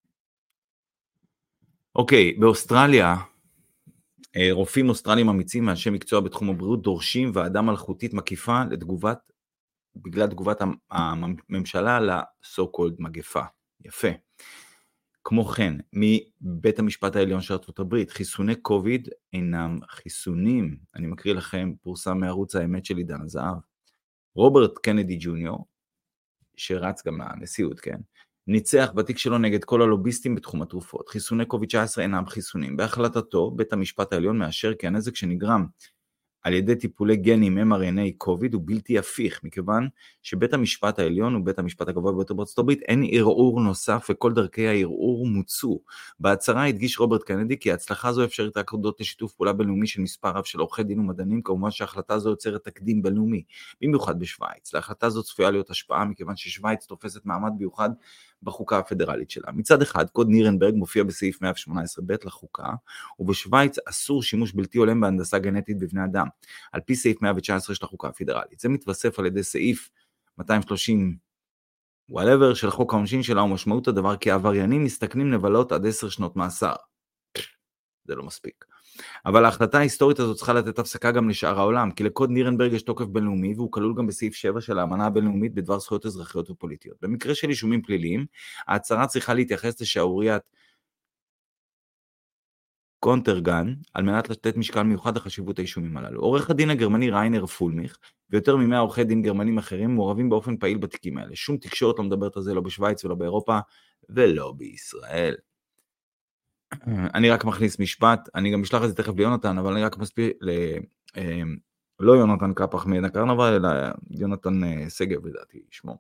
אוקיי, באוסטרליה, רופאים אוסטרליים אמיצים מאנשי מקצוע בתחום הבריאות דורשים ועדה מלכותית מקיפה לתגובת, בגלל תגובת הממשלה ל-so called מגפה. יפה. כמו כן, מבית המשפט העליון של ארצות הברית, חיסוני קוביד אינם חיסונים. אני מקריא לכם, פורסם מערוץ האמת של עידן הזהב. רוברט קנדי ג'וניור, שרץ גם לנשיאות, כן? ניצח בתיק שלו נגד כל הלוביסטים בתחום התרופות. חיסוני קוביד תשע עשרה אינם חיסונים. בהחלטתו, בית המשפט העליון מאשר כי הנזק שנגרם על ידי טיפולי גנים אם אר אן איי קוביד הוא בלתי הפיך, מכיוון שבית המשפט העליון הוא בית המשפט הגבוה ביותר בארצות הברית, אין ערעור נוסף וכל דרכי הערעור מוצו. בהצהרה הדגיש רוברט קנדי כי ההצלחה זו אפשרית רק הודות לשיתוף פעולה בינלאומי של מספר רב של עורכי דין ומדענים, כמובן שההחלטה זו יוצרת תקדים בינלאומי, במיוחד בשוויץ. להחלטה זו צפויה להיות השפעה, מכיוון ששוויץ תופסת מעמד מיוחד בחוקה הפדרלית שלה. מצד אחד, קוד נירנברג מופיע בסעיף מאה שמונה עשרה ב' לחוקה, ובשוויץ אסור שימוש בלתי הולם בהנדסה גנטית בבני אדם, על פי סעיף מאה תשע עשרה של החוקה הפדרלית. זה מתווסף על ידי סעיף מאתיים ושלושים whatever של חוק העונשין שלה, ומשמעות הדבר כי העבריינים מסתכנים לבלות עד עשר שנות מאסר. זה לא מספיק. אבל ההחלטה ההיסטורית הזאת צריכה לתת הפסקה גם לשאר העולם, כי לקוד נירנברג יש תוקף בינלאומי, והוא כלול גם בסעיף שבע של האמנה הבינלאומית בדבר זכויות אזרחיות ופוליטיות. במקרה של אישומים פליליים, ההצהרה צריכה להתייחס לשערוריית קונטרגן, על מנת לתת משקל מיוחד לחשיבות האישומים הללו. עורך הדין הגרמני ריינר פולמיך, ויותר ממאה עורכי דין גרמנים אחרים, מעורבים באופן פעיל בתיקים האלה. שום תקשורת לא מדברת על זה, לא בשוויץ ולא באירופה, ולא בישראל. אני רק מכניס משפט, אני גם משלח את זה תכף ליונתן, אבל אני רק מסביר, ל... לא יונתן קפח מעדנה קרנבל, אלא יונתן סגב לדעתי שמו,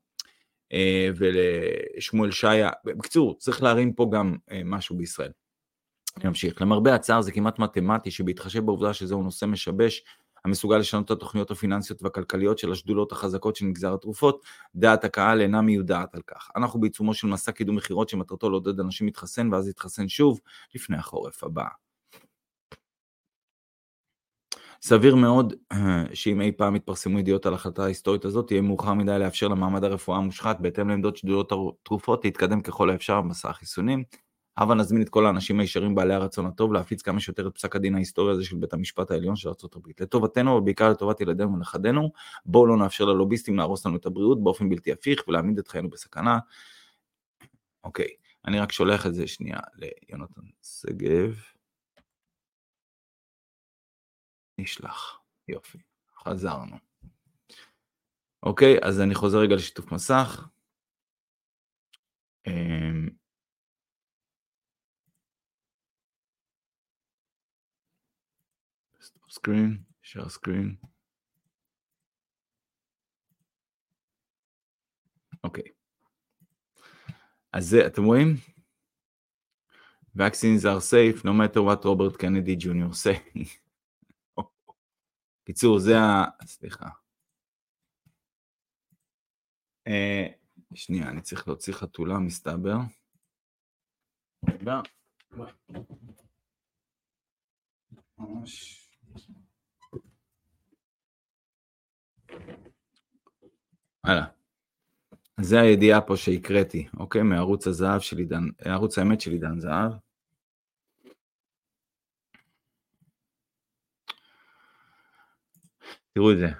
ולשמואל שיה. בקצור, צריך להרים פה גם משהו בישראל. אני ממשיך. למרבה הצער זה כמעט מתמטי, שבהתחשב בעובדה שזהו נושא משבש, המסוגל לשנות את התוכניות הפיננסיות והכלכליות של השדולות החזקות של מגזר התרופות, דעת הקהל אינה מיודעת על כך. אנחנו בעיצומו של מסע קידום מחירות שמטרתו לעודד אנשים להתחסן, ואז להתחסן שוב לפני החורף הבא. סביר מאוד שאם אי פעם יתפרסמו ידיעות על החלטה ההיסטורית הזאת, תהיה מאוחר מדי לאפשר למעמד הרפואה המושחת, בהתאם לעמדות שדולות התרופות, להתקדם ככל האפשר במסע החיסונים. אבל נזמין את כל האנשים הישרים בעלי הרצון הטוב להפיץ כמה שיותר את פסק הדין ההיסטורי הזה של בית המשפט העליון של ארצות הברית. לטובתנו, אבל בעיקר לטובת ילדינו ונכדינו, בואו לא נאפשר ללוביסטים להרוס לנו את הבריאות באופן בלתי הפיך ולהעמיד את חיינו בסכנה. אוקיי, אני רק שולח את זה שנייה ליונתן סגב. נשלח. יופי. חזרנו. אוקיי, אז אני חוזר רגע לשיתוף מסך. Stop screen, share screen. אוקיי. אז זה, אתם רואים? Vaccines are safe, no matter what Robert Kennedy ג'וניור say. קיצור, זה ה... סליחה. אה, שנייה, אני צריך להוציא חתולה, מסתבר. רגע. ממש. הלאה. זה הידיעה פה שהקראתי, אוקיי? מערוץ הזהב של עידן, ערוץ האמת של עידן זהב. תראו את זה.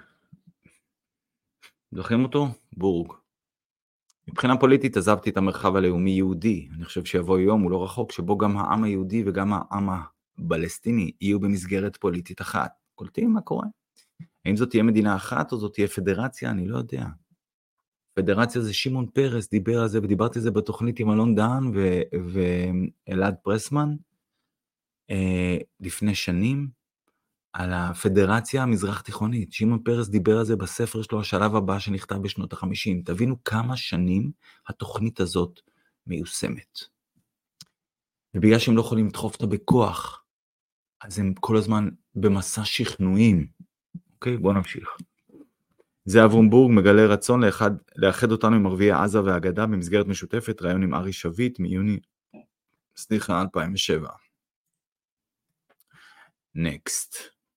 זוכרים אותו? בורג. מבחינה פוליטית עזבתי את המרחב הלאומי יהודי. אני חושב שיבוא יום, הוא לא רחוק, שבו גם העם היהודי וגם העם הבלסטיני יהיו במסגרת פוליטית אחת. קולטים מה קורה? האם זאת תהיה מדינה אחת או זאת תהיה פדרציה? אני לא יודע. פדרציה זה שמעון פרס, דיבר על זה, ודיברתי על זה בתוכנית עם אלון דהן ו- ואלעד פרסמן, אה, לפני שנים, על הפדרציה המזרח תיכונית. שמעון פרס דיבר על זה בספר שלו, השלב הבא שנכתב בשנות ה-חמישים. תבינו כמה שנים התוכנית הזאת מיושמת. ובגלל שהם לא יכולים לדחוף אותה בכוח, אז הם כל הזמן במסע שכנועים. אוקיי, בואו נמשיך. זה אברום בורג מגלה רצון לאחד, לאחד אותנו עם ערביי עזה והאגדה במסגרת משותפת, רעיון עם ארי שביט מיוני, סליחה, אלפיים ושבע. נקסט.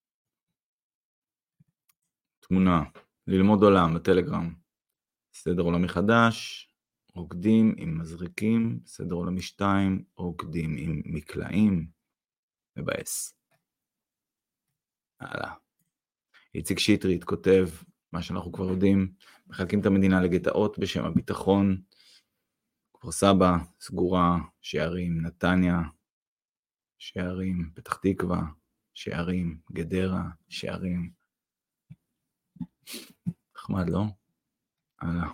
תמונה, ללמוד עולם בטלגרם. סדר עולמי חדש, רוקדים עם מזריקים, סדר עולמי שתיים, רוקדים עם מקלעים, מבאס. הלאה. איציק שטרית כותב, מה שאנחנו כבר יודעים, מחלקים את המדינה לגטאות בשם הביטחון, כפר סבא, סגורה, שערים, נתניה, שערים, פתח תקווה, שערים, גדרה, שערים. נחמד, לא? הלאה.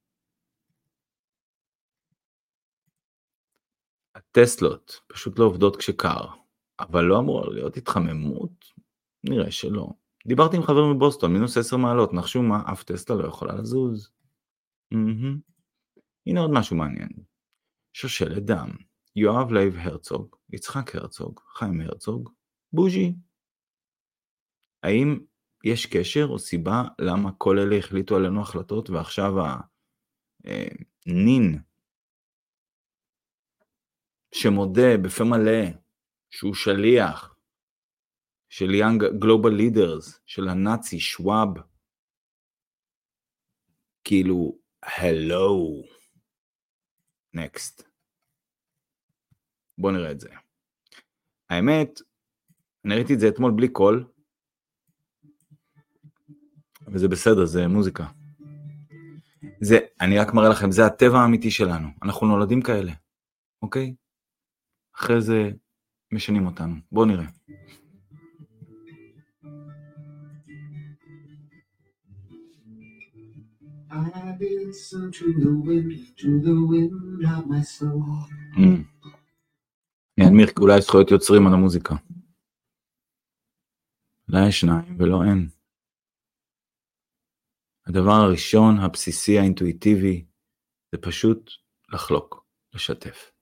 הטסלות פשוט לא עובדות כשקר, אבל לא אמור להיות התחממות? נראה שלא. דיברתי עם חבר מבוסטון, מינוס עשר מעלות, נחשו מה, אף טסלה לא יכולה לזוז. Mm-hmm. הנה עוד משהו מעניין. שושלת דם. יואב לייב הרצוג, יצחק הרצוג, חיים הרצוג, בוז'י. האם יש קשר או סיבה למה כל אלה החליטו עלינו החלטות ועכשיו הנין שמודה בפה מלא שהוא שליח של Young Global Leaders של הנאצי שוואב, כאילו hello next. בוא נראה את זה. האמת, אני ראיתי את זה אתמול בלי קול, וזה בסדר, זה מוזיקה. זה, אני רק מראה לכם, זה הטבע האמיתי שלנו. אנחנו נולדים כאלה, אוקיי? אחרי זה משנים אותנו. בואו נראה. I listen to the wind, to the wind of my soul. ינמיר, אולי זכויות יוצרים על המוזיקה. לא יש שניים ולא אין. הדבר הראשון, הבסיסי, האינטואיטיבי, זה פשוט לחלוק, לשתף.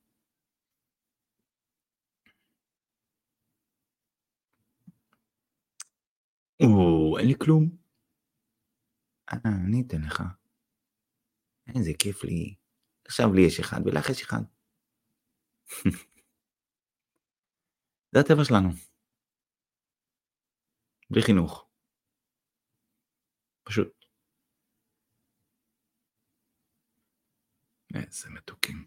או, אין לי כלום. אה, אני אתן לך. איזה כיף לי. עכשיו לי יש אחד ולך יש אחד. זה הטבע שלנו. בלי חינוך. פשוט. איזה מתוקים.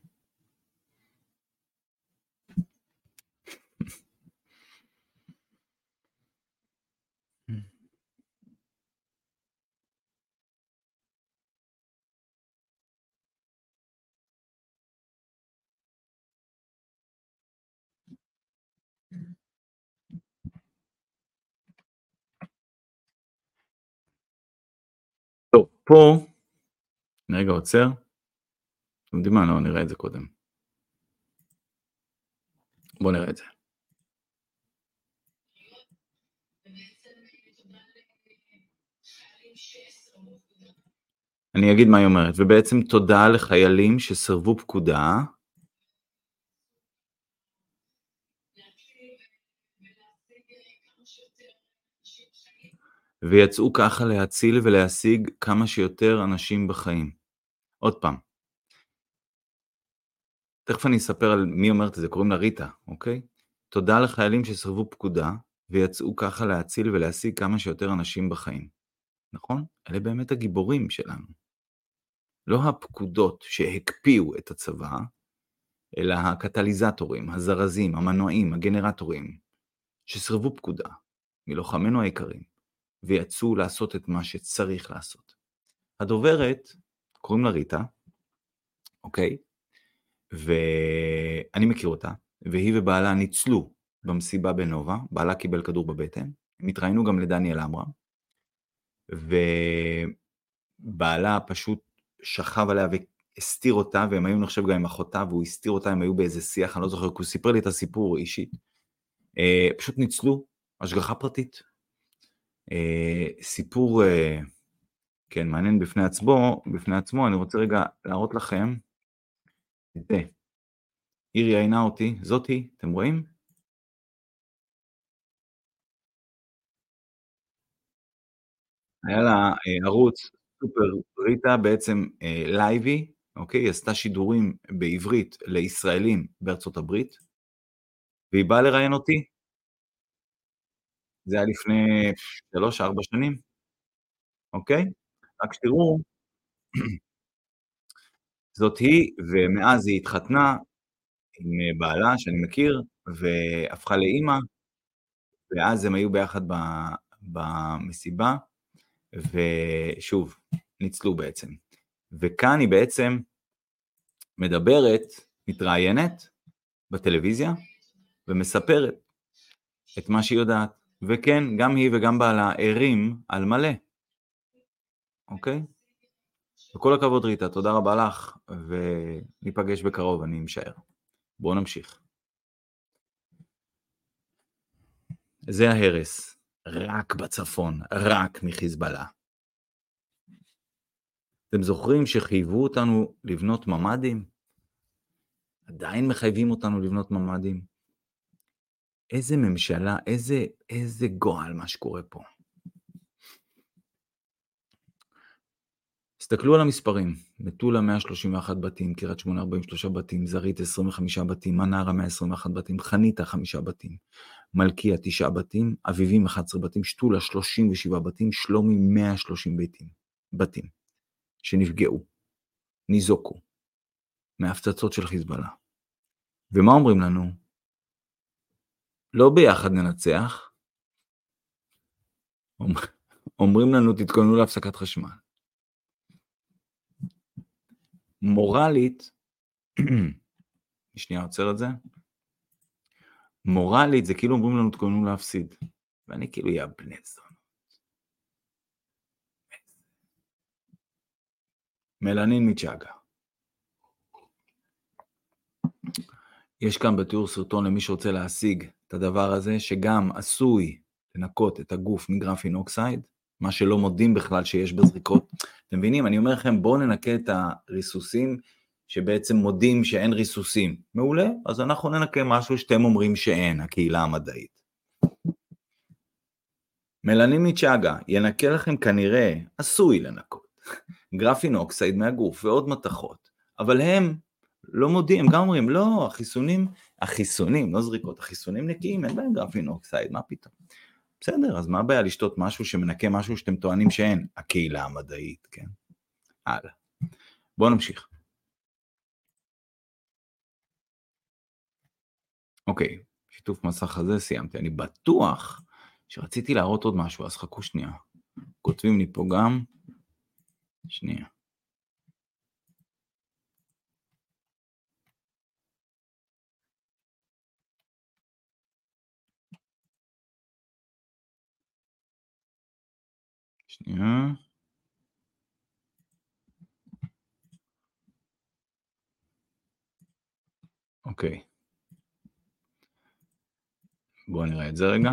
פה, אני רגע עוצר, אתם יודעים מה? לא, נראה את זה קודם. בואו נראה את זה. אני אגיד מה היא אומרת, ובעצם תודה לחיילים שסרבו פקודה, ויצאו ככה להציל ולהשיג כמה שיותר אנשים בחיים. עוד פעם. תכף אני אספר על מי אומרת את זה, קוראים לה ריטה, אוקיי? תודה לחיילים שסרבו פקודה, ויצאו ככה להציל ולהשיג כמה שיותר אנשים בחיים. נכון? אלה באמת הגיבורים שלנו. לא הפקודות שהקפיאו את הצבא, אלא הקטליזטורים, הזרזים, המנועים, הגנרטורים, שסרבו פקודה מלוחמנו היקרים, ויצאו לעשות את מה שצריך לעשות. הדוברת, קוראים לה ריטה, אוקיי? ואני מכיר אותה, והיא ובעלה ניצלו במסיבה בנובה, בעלה קיבל כדור בבטן, הם התראינו גם לדניאל אמרה, ובעלה פשוט שכב עליה והסתיר אותה, והם היו נחשב גם עם אחותה, והוא הסתיר אותה, הם היו באיזה שיח, אני לא זוכר, הוא סיפר לי את הסיפור אישית, פשוט ניצלו, השגחה פרטית. סיפור, כן, מעניין בפני עצמו, בפני עצמו, אני רוצה רגע להראות לכם, את זה. היא ראיינה אותי, זאת היא, אתם רואים? היה לה ערוץ סופר ריטה, בעצם לייבי, אוקיי? היא עשתה שידורים בעברית לישראלים בארצות הברית, והיא באה לראיין אותי. זה היה לפני שלוש, ארבע שנים, אוקיי? רק שתראו, זאת היא, ומאז היא התחתנה עם בעלה שאני מכיר, והפכה לאמא, ואז הם היו ביחד במסיבה, ושוב, ניצלו בעצם. וכאן היא בעצם מדברת, מתראיינת בטלוויזיה, ומספרת את מה שהיא יודעת. וכן, גם היא וגם בעלה ערים על מלא. אוקיי? וכל הכבוד ריטה, תודה רבה לך, וניפגש בקרוב, אני משער. בואו נמשיך. זה ההרס, רק בצפון, רק מחיזבאללה. אתם זוכרים שחייבו אותנו לבנות ממדים? עדיין מחייבים אותנו לבנות ממדים? איזה ממשלה, איזה, איזה גועל מה שקורה פה. תסתכלו על המספרים, מטולה מאה שלושים ואחת בתים, קריית שמונה ארבעים ושלושה בתים, זרית עשרים וחמישה בתים, מנרה מאה עשרים ואחת בתים, חניתה חמישה בתים, מלכיה תשעה בתים, אביבים אחד עשר בתים, שתולה שלושים ושבעה בתים, שלומי מאה ושלושים בתים, בתים שנפגעו, ניזוקו, מהפצצות של חיזבאללה. ומה אומרים לנו? לא ביחד ננצח, אומרים לנו תתכוננו להפסקת חשמל. מורלית, שנייה עוצר את זה, מורלית זה כאילו אומרים לנו תתכוננו להפסיד, ואני כאילו יא בני זונות. מלנין מצ'אגה. יש כאן בתיאור סרטון למי שרוצה להשיג את הדבר הזה, שגם עשוי לנקות את הגוף מגרפין אוקסייד, מה שלא מודים בכלל שיש בזריקות. אתם מבינים? אני אומר לכם, בואו ננקה את הריסוסים, שבעצם מודים שאין ריסוסים. מעולה? אז אנחנו ננקה משהו שאתם אומרים שאין, הקהילה המדעית. מלנין מצ'אגה ינקה לכם כנראה, עשוי לנקות, גרפין אוקסייד מהגוף ועוד מתכות, אבל הם לא מודיעים, גם אומרים, לא, החיסונים, החיסונים, לא זריקות, החיסונים נקיים, אין בהם גרפין אוקסייד, מה פתאום? בסדר, אז מה הבעיה לשתות משהו שמנקה משהו שאתם טוענים שאין? הקהילה המדעית, כן? הלאה. בואו נמשיך. אוקיי, שיתוף מסך הזה סיימתי. אני בטוח שרציתי להראות עוד משהו, אז חכו שנייה. כותבים לי פה גם, שנייה. שנייה. אוקיי. בואו נראה את זה רגע.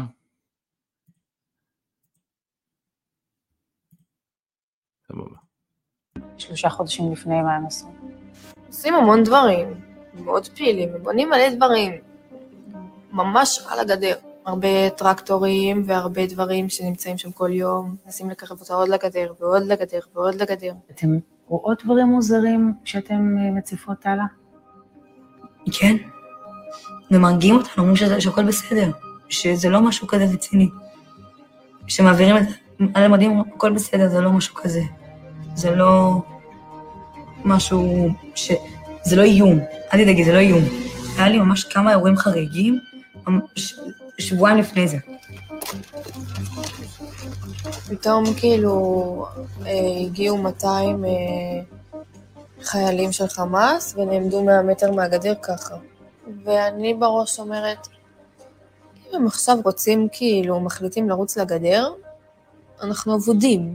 סבבה. שלושה חודשים לפני מה הם עשו. עושים המון דברים, מאוד פעילים, בונים מלא דברים, ממש על הגדר. הרבה טרקטורים והרבה דברים שנמצאים שם כל יום, נסים לקרב אותה עוד לגדר ועוד לגדר ועוד לגדר. אתם רואות דברים מוזרים שאתם מציפות הלאה? כן, ומרגיעים אותנו, אומרים שזה שהכל בסדר, שזה לא משהו כזה רציני. שמעבירים את זה, על המדים, הכל בסדר, זה לא משהו כזה. זה לא משהו ש... זה לא איום, אל תדאגי, זה לא איום. היה לי ממש כמה אירועים חריגים, ש... שבועיים לפני זה. פתאום כאילו אה, הגיעו מאתיים אה, חיילים של חמאס ונעמדו מאה מטר מהגדר ככה. ואני בראש אומרת, אם הם עכשיו רוצים כאילו מחליטים לרוץ לגדר, אנחנו עבודים.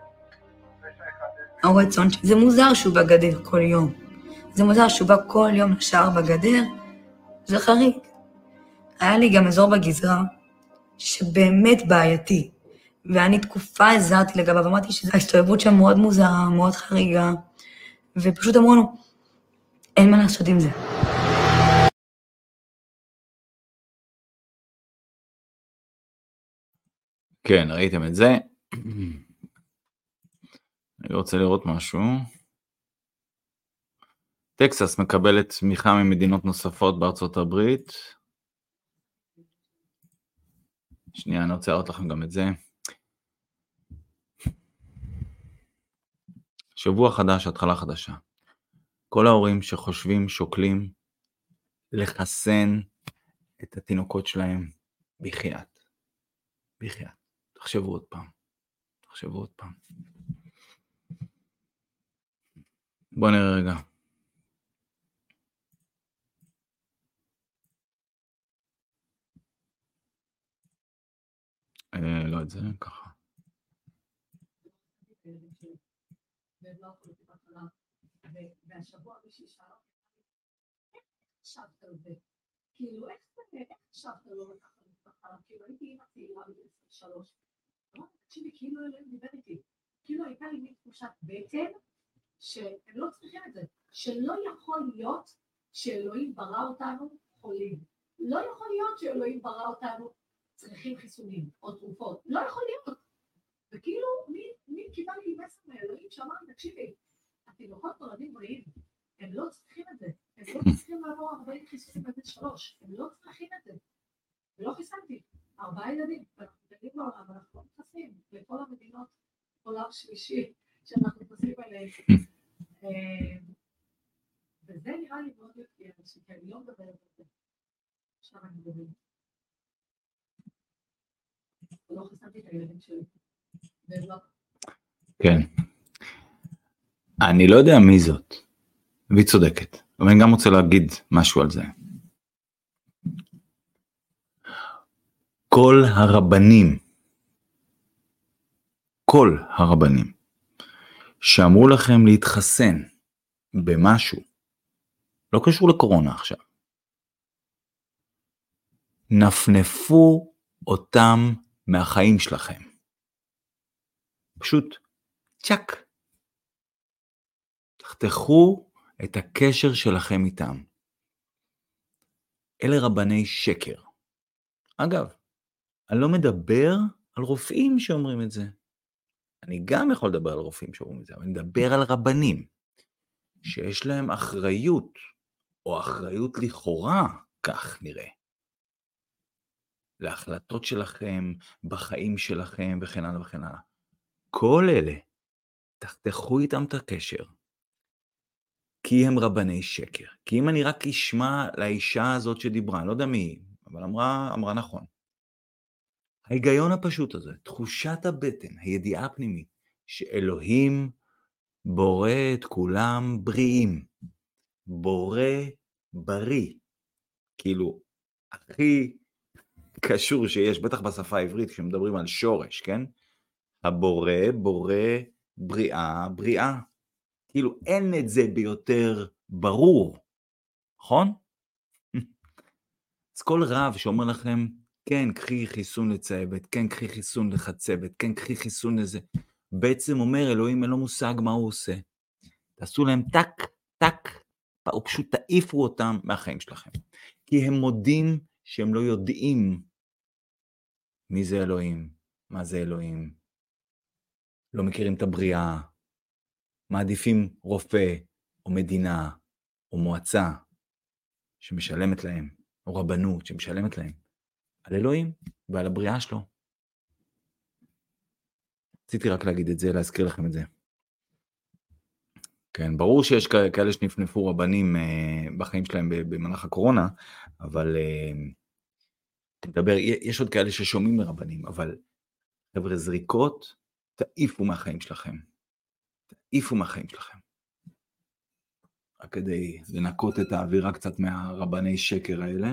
הרצון, זה מוזר שהוא בגדר כל יום. זה מוזר שהוא בא כל יום לשער בגדר, זה חריג. היה לי גם אזור בגזרה שבאמת בעייתי, ואני תקופה הזרתי לגביו, אמרתי שזו ההסתובבות שם מאוד מוזרה, מאוד חריגה, ופשוט אמרו לנו, אין מה לעשות עם זה. כן, ראיתם את זה. אני רוצה לראות משהו. טקסס מקבלת תמיכה ממדינות נוספות בארצות הברית. שנייה, אני רוצה להראות לכם גם את זה. שבוע חדש, התחלה חדשה. כל ההורים שחושבים, שוקלים, לחסן את התינוקות שלהם בחייאת. בחייאת. תחשבו עוד פעם. תחשבו עוד פעם. בואו נראה רגע. אה, לא את זה, ככה. והשבוע מישהי שאלה, איך חשבת על זה? כאילו, איך חשבת לו לקחת משפחה? כאילו, הייתי אימא צעירה בגיל עשרים ושלוש. תקשיבי, כאילו אלוהים דיבר איתי. כאילו הייתה לי מין תחושת בטן, שהם לא צריכים את זה. שלא יכול להיות שאלוהים ברא אותנו חולים. לא יכול להיות שאלוהים ברא אותנו צריכים חיסונים או תרופות. לא יכול להיות. וכאילו, מי קיבלתי מסר מאלוהים שאמר, תקשיבי, התינוקות נולדים בריאים, הם לא צריכים את זה, הם לא צריכים לעבור ארבעים חיסונים בגיל שלוש, הם לא צריכים את זה. ולא חיסנתי, ארבעה ילדים, ואנחנו מתגלים לעולם, אנחנו לא מתחסנים, לכל המדינות, עולם שלישי, שאנחנו מתחסנים עליהם. וזה נראה לי מאוד יפתיע, כי אני לא מדברת על זה. עכשיו אני מדברת. לא חיסנתי את הילדים שלי. כן. אני לא יודע מי זאת, והיא צודקת, אבל אני גם רוצה להגיד משהו על זה. כל הרבנים, כל הרבנים, שאמרו לכם להתחסן במשהו, לא קשור לקורונה עכשיו, נפנפו אותם מהחיים שלכם. פשוט צ'ק. תחתכו את הקשר שלכם איתם. אלה רבני שקר. אגב, אני לא מדבר על רופאים שאומרים את זה. אני גם יכול לדבר על רופאים שאומרים את זה, אבל אני מדבר על רבנים, שיש להם אחריות, או אחריות לכאורה, כך נראה, להחלטות שלכם, בחיים שלכם, וכן הלאה וכן הלאה. כל אלה, תחתכו איתם את הקשר, כי הם רבני שקר. כי אם אני רק אשמע לאישה הזאת שדיברה, אני לא יודע מי, אבל אמרה, אמרה נכון. ההיגיון הפשוט הזה, תחושת הבטן, הידיעה הפנימית, שאלוהים בורא את כולם בריאים. בורא בריא. כאילו, הכי קשור שיש, בטח בשפה העברית, כשמדברים על שורש, כן? הבורא, בורא, בריאה, בריאה. כאילו אין את זה ביותר ברור, נכון? אז כל רב שאומר לכם, כן, קחי חיסון לצהבת, כן, קחי חיסון לחצבת, כן, קחי חיסון לזה, בעצם אומר, אלוהים אין לו מושג מה הוא עושה. תעשו להם טק, טק, או פשוט תעיפו אותם מהחיים שלכם. כי הם מודים שהם לא יודעים מי זה אלוהים, מה זה אלוהים. לא מכירים את הבריאה, מעדיפים רופא, או מדינה, או מועצה, שמשלמת להם, או רבנות שמשלמת להם, על אלוהים ועל הבריאה שלו. רציתי רק להגיד את זה, להזכיר לכם את זה. כן, ברור שיש כאלה שנפנפו רבנים אה, בחיים שלהם במהלך הקורונה, אבל אה, תדבר, יש עוד כאלה ששומעים מרבנים, אבל חבר'ה, זריקות, תעיפו מהחיים שלכם. תעיפו מהחיים שלכם. רק כדי לנקות את האווירה קצת מהרבני שקר האלה.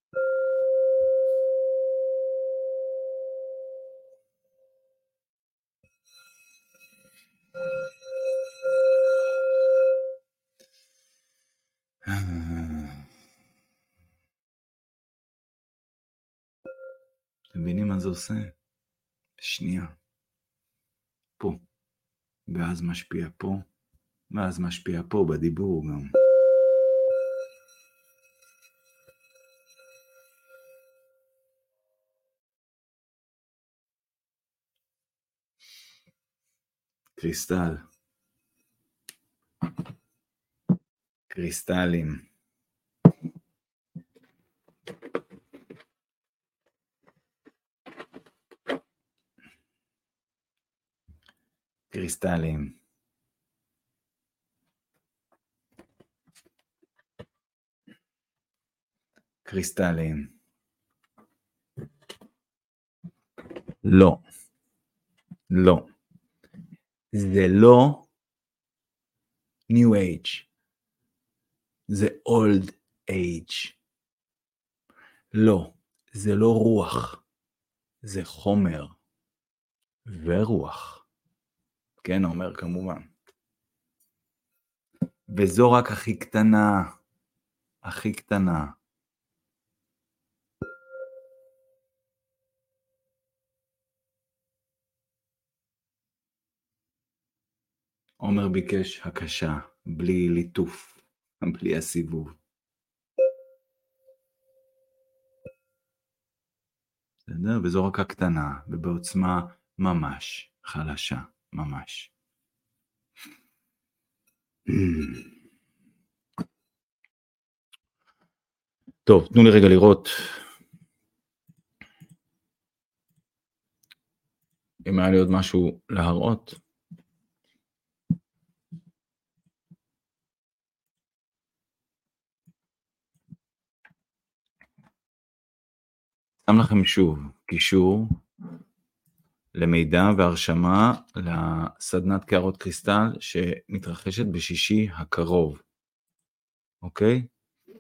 אתם מבינים מה זה עושה? שנייה. פה. ואז משפיע פה. ואז משפיע פה בדיבור גם. קריסטל. קריסטלים. קריסטלים. קריסטלים. לא. לא. זה לא New Age. זה Old Age. לא. זה לא רוח. זה חומר. ורוח. כן, אומר כמובן. וזו רק הכי קטנה. הכי קטנה. עומר ביקש הקשה, בלי ליטוף, בלי הסיבוב. בסדר? וזו רק הקטנה, ובעוצמה ממש חלשה, ממש. טוב, תנו לי רגע לראות. אם היה לי עוד משהו להראות. שם לכם שוב קישור למידע והרשמה לסדנת קערות קריסטל שמתרחשת בשישי הקרוב. אוקיי?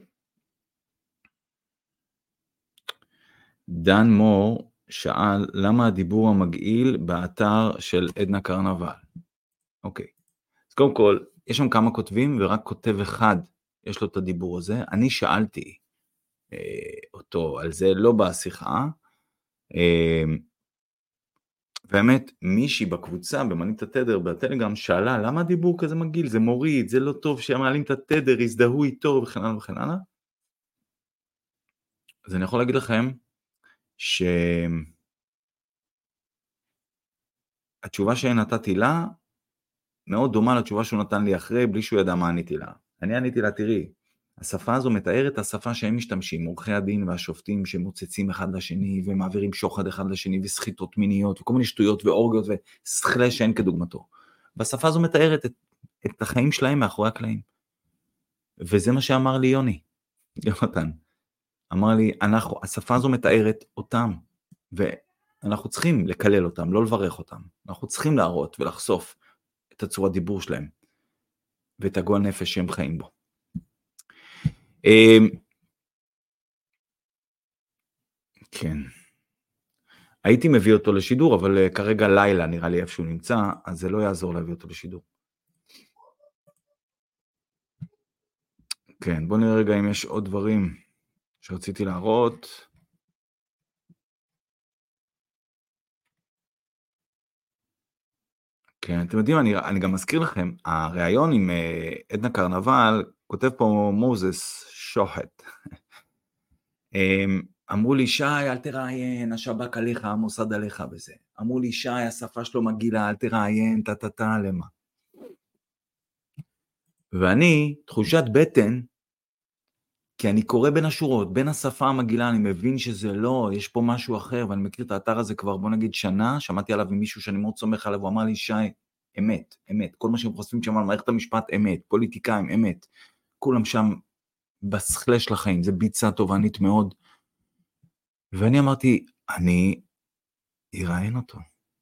דן מור שאל למה הדיבור המגעיל באתר של עדנה קרנבל. אוקיי. אז קודם כל, יש שם כמה כותבים ורק כותב אחד יש לו את הדיבור הזה. אני שאלתי אותו על זה, לא בשיחה, באמת מישהי בקבוצה במנית התדר בטלגרם שאלה למה הדיבור כזה מגעיל, זה מוריד, זה לא טוב שמעלים את התדר, יזדהו איתו וכן הלאה וכן הלאה. אז אני יכול להגיד לכם שהתשובה שנתתי לה מאוד דומה לתשובה שהוא נתן לי אחרי, בלי שהוא ידע מה עניתי לה. אני עניתי לה, תראי, השפה הזו מתארת את השפה שהם משתמשים, עורכי הדין והשופטים שמוצצים אחד לשני ומעבירים שוחד אחד לשני וסחיטות מיניות וכל מיני שטויות ואורגיות וסכלה שאין כדוגמתו. והשפה הזו מתארת את, את החיים שלהם מאחורי הקלעים. וזה מה שאמר לי יוני, יונתן. אמר לי, אנחנו, השפה הזו מתארת אותם, ואנחנו צריכים לקלל אותם, לא לברך אותם. אנחנו צריכים להראות ולחשוף את הצורת דיבור שלהם, ואת הגועל נפש שהם חיים בו. כן. הייתי מביא אותו לשידור, אבל כרגע לילה נראה לי איפה שהוא נמצא, אז זה לא יעזור להביא אותו לשידור. כן, בוא נראה רגע אם יש עוד דברים שרציתי להראות. כן, אתם יודעים, אני, אני גם מזכיר לכם, הראיון עם uh, עדנה קרנבל, כותב פה מוזס שוחט. um, אמרו לי, שי, אל תראיין, השב"כ עליך, המוסד עליך בזה. אמרו לי, שי, השפה שלו מגילה, אל תראיין, טה-טה-טה, למה. ואני, תחושת בטן, כי אני קורא בין השורות, בין השפה המגילה, אני מבין שזה לא, יש פה משהו אחר, ואני מכיר את האתר הזה כבר, בוא נגיד, שנה, שמעתי עליו עם מישהו שאני מאוד סומך עליו, הוא אמר לי, שי, אמת, אמת, כל מה שהם חושבים שם על מערכת המשפט, אמת, פוליטיקאים, אמת, כולם שם בשכלה של החיים, זה ביצה תובענית מאוד, ואני אמרתי, אני אראיין אותו.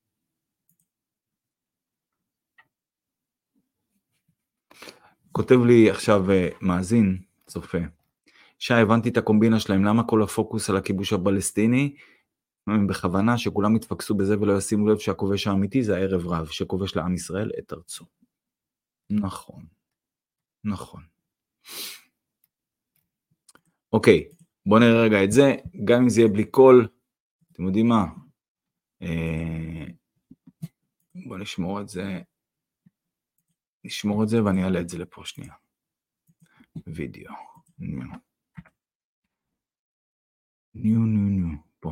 כותב לי עכשיו מאזין, צופה, שי, הבנתי את הקומבינה שלהם, למה כל הפוקוס על הכיבוש הפלסטיני, בכוונה שכולם יתפקסו בזה ולא ישימו לב שהכובש האמיתי זה הערב רב, שכובש לעם ישראל את ארצו. נכון, נכון. אוקיי, בואו נראה רגע את זה, גם אם זה יהיה בלי קול, אתם יודעים מה? אה, בואו נשמור את זה, נשמור את זה ואני אעלה את זה לפה שנייה. וידאו. ניו. ניו, ניו, ניו. פה.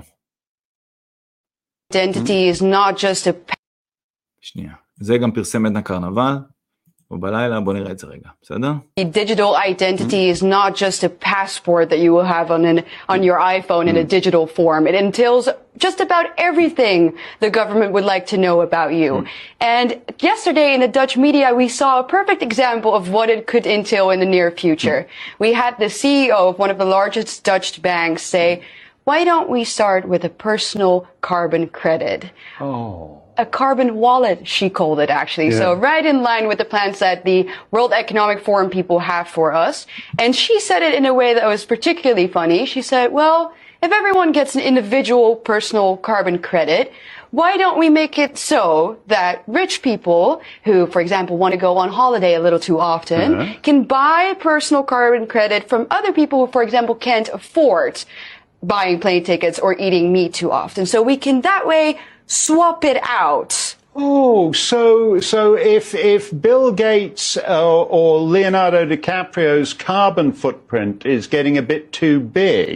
Identity is not just a... שנייה. זה גם פרסם עדנה קרנבל. ובלילה בוא נראה את זה רגע, בסדר? Digital identity is not just a passport that you will have on an on your iPhone in a digital form. It entails just about everything the government would like to know about you. And yesterday in the Dutch media we saw a perfect example of what it could entail in the near future. We had the C E O of one of the largest Dutch banks say, "Why don't we start with a personal carbon credit?" Oh. A carbon wallet, she called it actually. Yeah. So right in line with the plans that the World Economic Forum people have for us. And she said it in a way that was particularly funny. She said, well, if everyone gets an individual personal carbon credit, why don't we make it so that rich people who, for example, want to go on holiday a little too often uh-huh. can buy personal carbon credit from other people who, for example, can't afford buying plane tickets or eating meat too often. So we can that way swap it out. Oh, so so if if Bill Gates uh, or Leonardo DiCaprio's carbon footprint is getting a bit too big,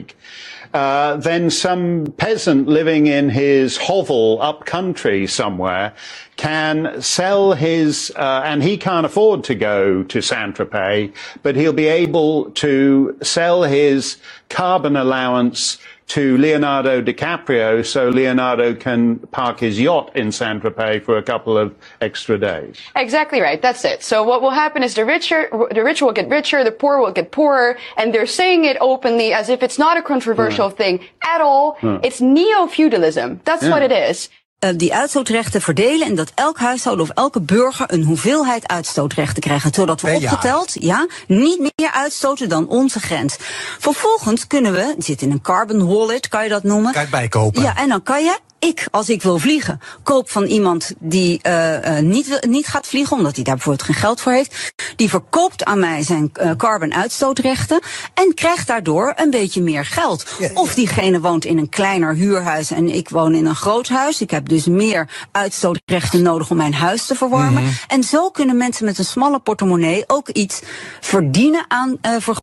uh, then some peasant living in his hovel up country somewhere can sell his, uh, and he can't afford to go to Saint-Tropez, but he'll be able to sell his carbon allowance to Leonardo DiCaprio so Leonardo can park his yacht in Saint-Tropez for a couple of extra days. Exactly right. That's it. So what will happen is the richer, the rich will get richer, the poor will get poorer, and they're saying it openly as if it's not a controversial yeah. thing at all. Yeah. It's neo-feudalism. That's yeah. what it is. Die uitstootrechten verdelen en dat elk huishouden of elke burger een hoeveelheid uitstootrechten krijgt. Zodat we opgeteld ja, niet meer uitstoten dan onze grens. Vervolgens kunnen we, het zit in een carbon wallet, kan je dat noemen. Kan je het bijkopen. Ja, en dan kan je, ik, als ik wil vliegen, koop van iemand die uh, uh, niet, niet gaat vliegen, omdat hij daar bijvoorbeeld geen geld voor heeft. Die verkoopt aan mij zijn uh, carbon uitstootrechten en krijgt daardoor een beetje meer geld. Ja, ja. Of diegene woont in een kleiner huurhuis en ik woon in een groot huis. Ik heb dus meer uitstootrechten nodig om mijn huis te verwarmen. Mm-hmm. En zo kunnen mensen met een smalle portemonnee ook iets verdienen aan uh, vergoeding.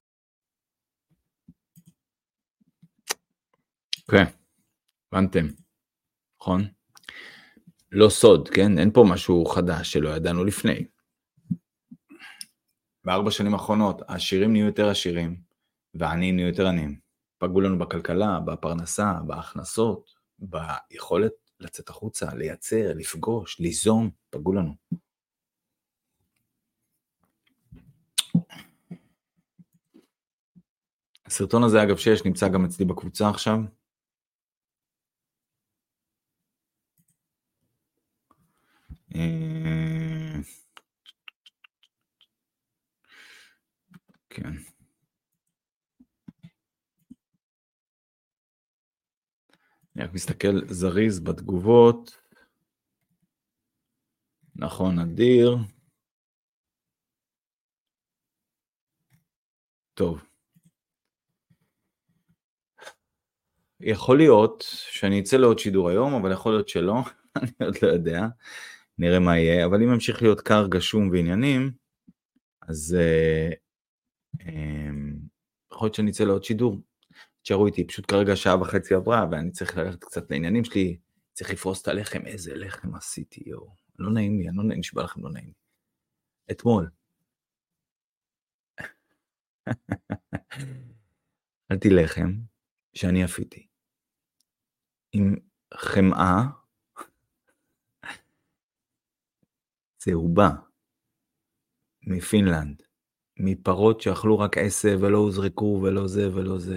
כן, הבנתם, נכון? לא סוד, כן? אין פה משהו חדש שלא ידענו לפני. בארבע שנים האחרונות, העשירים נהיו יותר עשירים, והעניים נהיו יותר עניים. פגעו לנו בכלכלה, בפרנסה, בהכנסות, ביכולת לצאת החוצה, לייצר, לפגוש, ליזום, פגעו לנו. הסרטון הזה, אגב, שיש, נמצא גם אצלי בקבוצה עכשיו. כן. אני רק מסתכל זריז בתגובות. נכון, אדיר. טוב. יכול להיות שאני אצא לעוד שידור היום, אבל יכול להיות שלא, אני עוד לא יודע, נראה מה יהיה, אבל אם ממשיך להיות קר, גשום ועניינים, אז אה, אה, יכול להיות שאני אצא לעוד שידור, תשארו איתי, פשוט כרגע שעה וחצי עברה, ואני צריך ללכת קצת לעניינים שלי, צריך לפרוס את הלחם, איזה לחם עשיתי, יו, לא נעים לי, אני לא נשבע לכם, לא נעים לי. אתמול. אכלתי לחם שאני אפיתי, עם חמאה צהובה מפינלנד, מפרות שאכלו רק עשב ולא הוזרקו ולא זה ולא זה.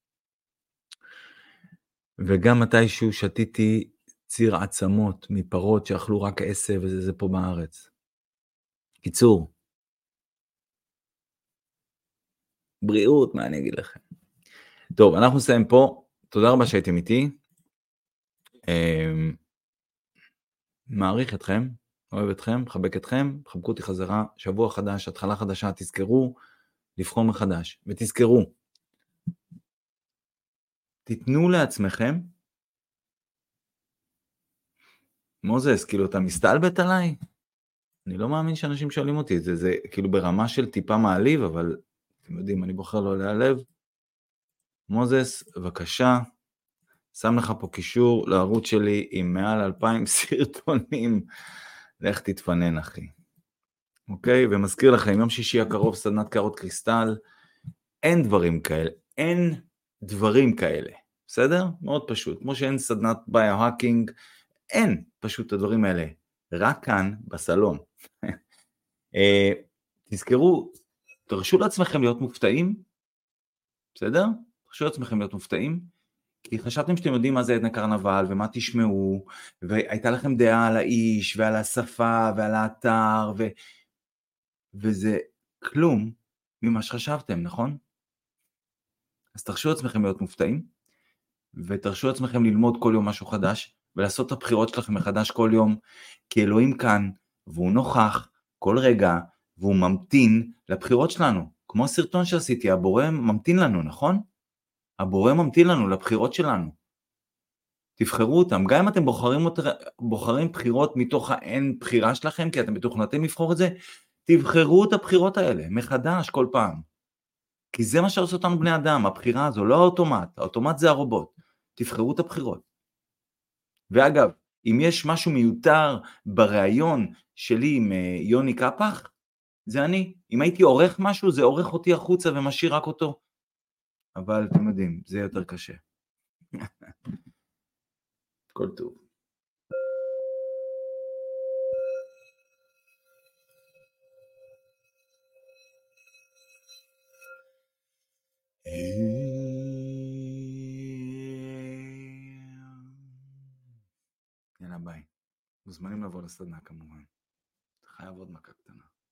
וגם מתישהו שתיתי ציר עצמות מפרות שאכלו רק עשב וזה זה פה בארץ. קיצור, בריאות, מה אני אגיד לכם? טוב, אנחנו נסיים פה, תודה רבה שהייתם איתי, מעריך אתכם, אוהב אתכם, מחבק אתכם, חבקו אותי חזרה, שבוע חדש, התחלה חדשה, תזכרו לבחור מחדש, ותזכרו, תיתנו לעצמכם, מוזס, כאילו אתה מסתלבט עליי? אני לא מאמין שאנשים שואלים אותי, זה, זה כאילו ברמה של טיפה מעליב, אבל אתם יודעים, אני בוחר לא להיעלב. מוזס, בבקשה, שם לך פה קישור לערוץ שלי עם מעל אלפיים סרטונים, לך תתפנן אחי. אוקיי, ומזכיר לכם, יום שישי הקרוב סדנת קערות קריסטל, אין דברים כאלה, אין דברים כאלה, בסדר? מאוד פשוט, כמו שאין סדנת ביו-האקינג, אין פשוט את הדברים האלה, רק כאן בסלון. תזכרו, תרשו לעצמכם להיות מופתעים, בסדר? תרשו לעצמכם להיות מופתעים, כי חשבתם שאתם יודעים מה זה עדנה קרנבל ומה תשמעו, והייתה לכם דעה על האיש ועל השפה ועל האתר, ו... וזה כלום ממה שחשבתם, נכון? אז תרשו לעצמכם להיות מופתעים, ותרשו לעצמכם ללמוד כל יום משהו חדש, ולעשות את הבחירות שלכם מחדש כל יום, כי אלוהים כאן, והוא נוכח כל רגע, והוא ממתין לבחירות שלנו. כמו הסרטון שעשיתי, הבורא ממתין לנו, נכון? הבורא ממתין לנו לבחירות שלנו. תבחרו אותם, גם אם אתם בוחרים, בוחרים בחירות מתוך האין בחירה שלכם, כי אתם מתוכנתם לבחור את זה, תבחרו את הבחירות האלה, מחדש כל פעם. כי זה מה שעושה אותנו בני אדם, הבחירה הזו, לא האוטומט, האוטומט זה הרובוט. תבחרו את הבחירות. ואגב, אם יש משהו מיותר בראיון שלי עם יוני קפח, זה אני. אם הייתי עורך משהו, זה עורך אותי החוצה ומשאיר רק אותו. אבל אתם יודעים, זה יותר קשה. כל טוב. יאללה ביי. מוזמנים לבוא לסדנה כמובן. חייב עוד מכה קטנה.